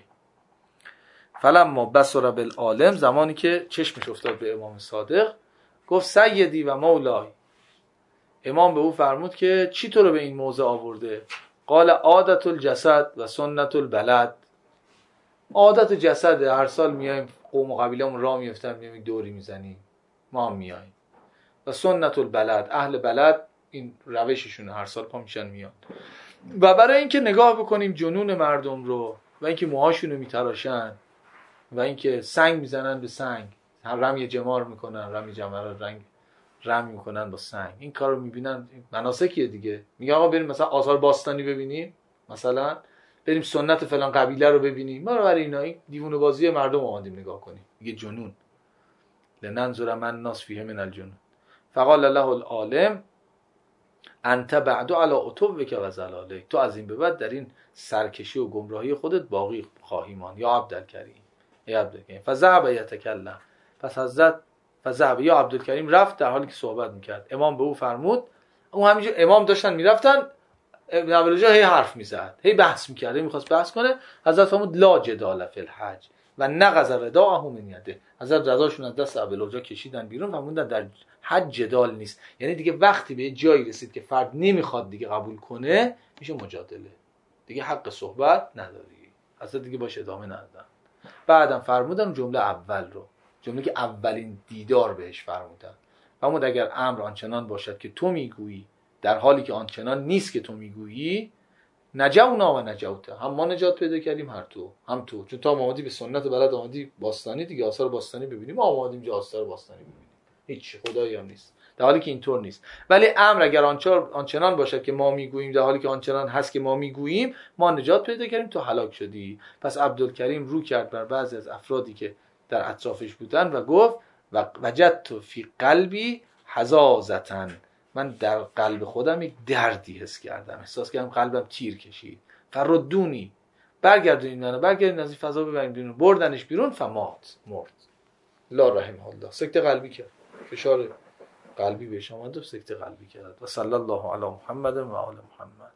فلما بصر بالعالم، زمانی که چشمش افتاد به امام صادق، گفت سیدی و مولای. امام به او فرمود که چی تو رو به این موضع آورده؟ قال عادت الجسد و سنت البلد. عادت جسد، هر سال میایم قوم و قبیله‌مون راه میافتن، میایم دوری میزنیم، ما هم میایم. و سنت البلد، اهل بلد این روششونه، هر سال پا میشن میان. و برای اینکه نگاه بکنیم جنون مردم رو و اینکه موهاشون رو میتراشن و اینکه سنگ میزنن به سنگ، هر رمی جمار میکنن، رمی جمر رنگ رمی میکنن با سنگ، این کار رو میبینن مناسکیه دیگه. میگه آقا بریم مثلا آثار باستانی ببینیم، مثلا بریم سنت فلان قبیله رو ببینیم. ما رو برای اینا این دیوونه بازی مردم آمدیم نگاه کنیم. میگه جنون، لننظر من الناس فیه من الجنون. فقال له العالم انت بعد علی عتوک و ضلالک، تو از این به بعد در این سرکشی و گمراهی خودت باقی خواهی ماند یا عبدالکریم. یا عبدالکریم فذهب یتکلم، پس حضرت فذهب یا عبدالکریم رفت در حالی که صحبت میکرد. امام به او فرمود، اون همینجور امام داشتن میرفتن، ابن ابوالجا هی حرف میزد، هی بحث میکرد، هی میخواست بحث کنه. حضرت فرمود لا جدال فی الحج و نقض رداءه من یده. حضرت رداشون از دست ابوالجا کشیدن بیرون و موندن در حج جدال نیست. یعنی دیگه وقتی به جایی رسید که فرد نمیخواد دیگه قبول کنه، میشه مجادله، دیگه حق صحبت نداری. حضرت دیگه باش ادامه ندادن. بعدم فرمودن جمله اول رو، جمله که اولین دیدار بهش فرمودن، فرمود اگر امر آنچنان باشد که تو میگویی در حالی که آنچنان نیست که تو میگویی، نجونا و نجوته، هم ما نجات پیدا کردیم هر تو هم تو. چون تا آمدی به سنت بلد، آمدی باستانی دیگه، آثار باستانی ببینیم، آمدیم جا آثار باستانی ببینیم، هیچ خدایی هم نیست، در حالی که اینطور نیست. ولی امر اگر آنچنان باشد که ما میگوییم در حالی که آنچنان هست که ما میگوییم، ما نجات پیدا کردیم، تو هلاک شدی. پس عبدالکریم رو کرد بر بعضی از افرادی که در اطرافش بودن و گفت و وجدت فی قلبی حزازة، من در قلب خودم یک دردی حس کردم، احساس کردم قلبم تیر کشید. فردونی، برگردونید منو، برگردونید از این فضا ببرید بیرون. بردنش بیرون، فمات، مرد. لا رحمه الله، سکته قلبی کرد، فشار قلبی بهش آمد و سکته قلبی کرد. و صلی الله علی محمد و آل محمد.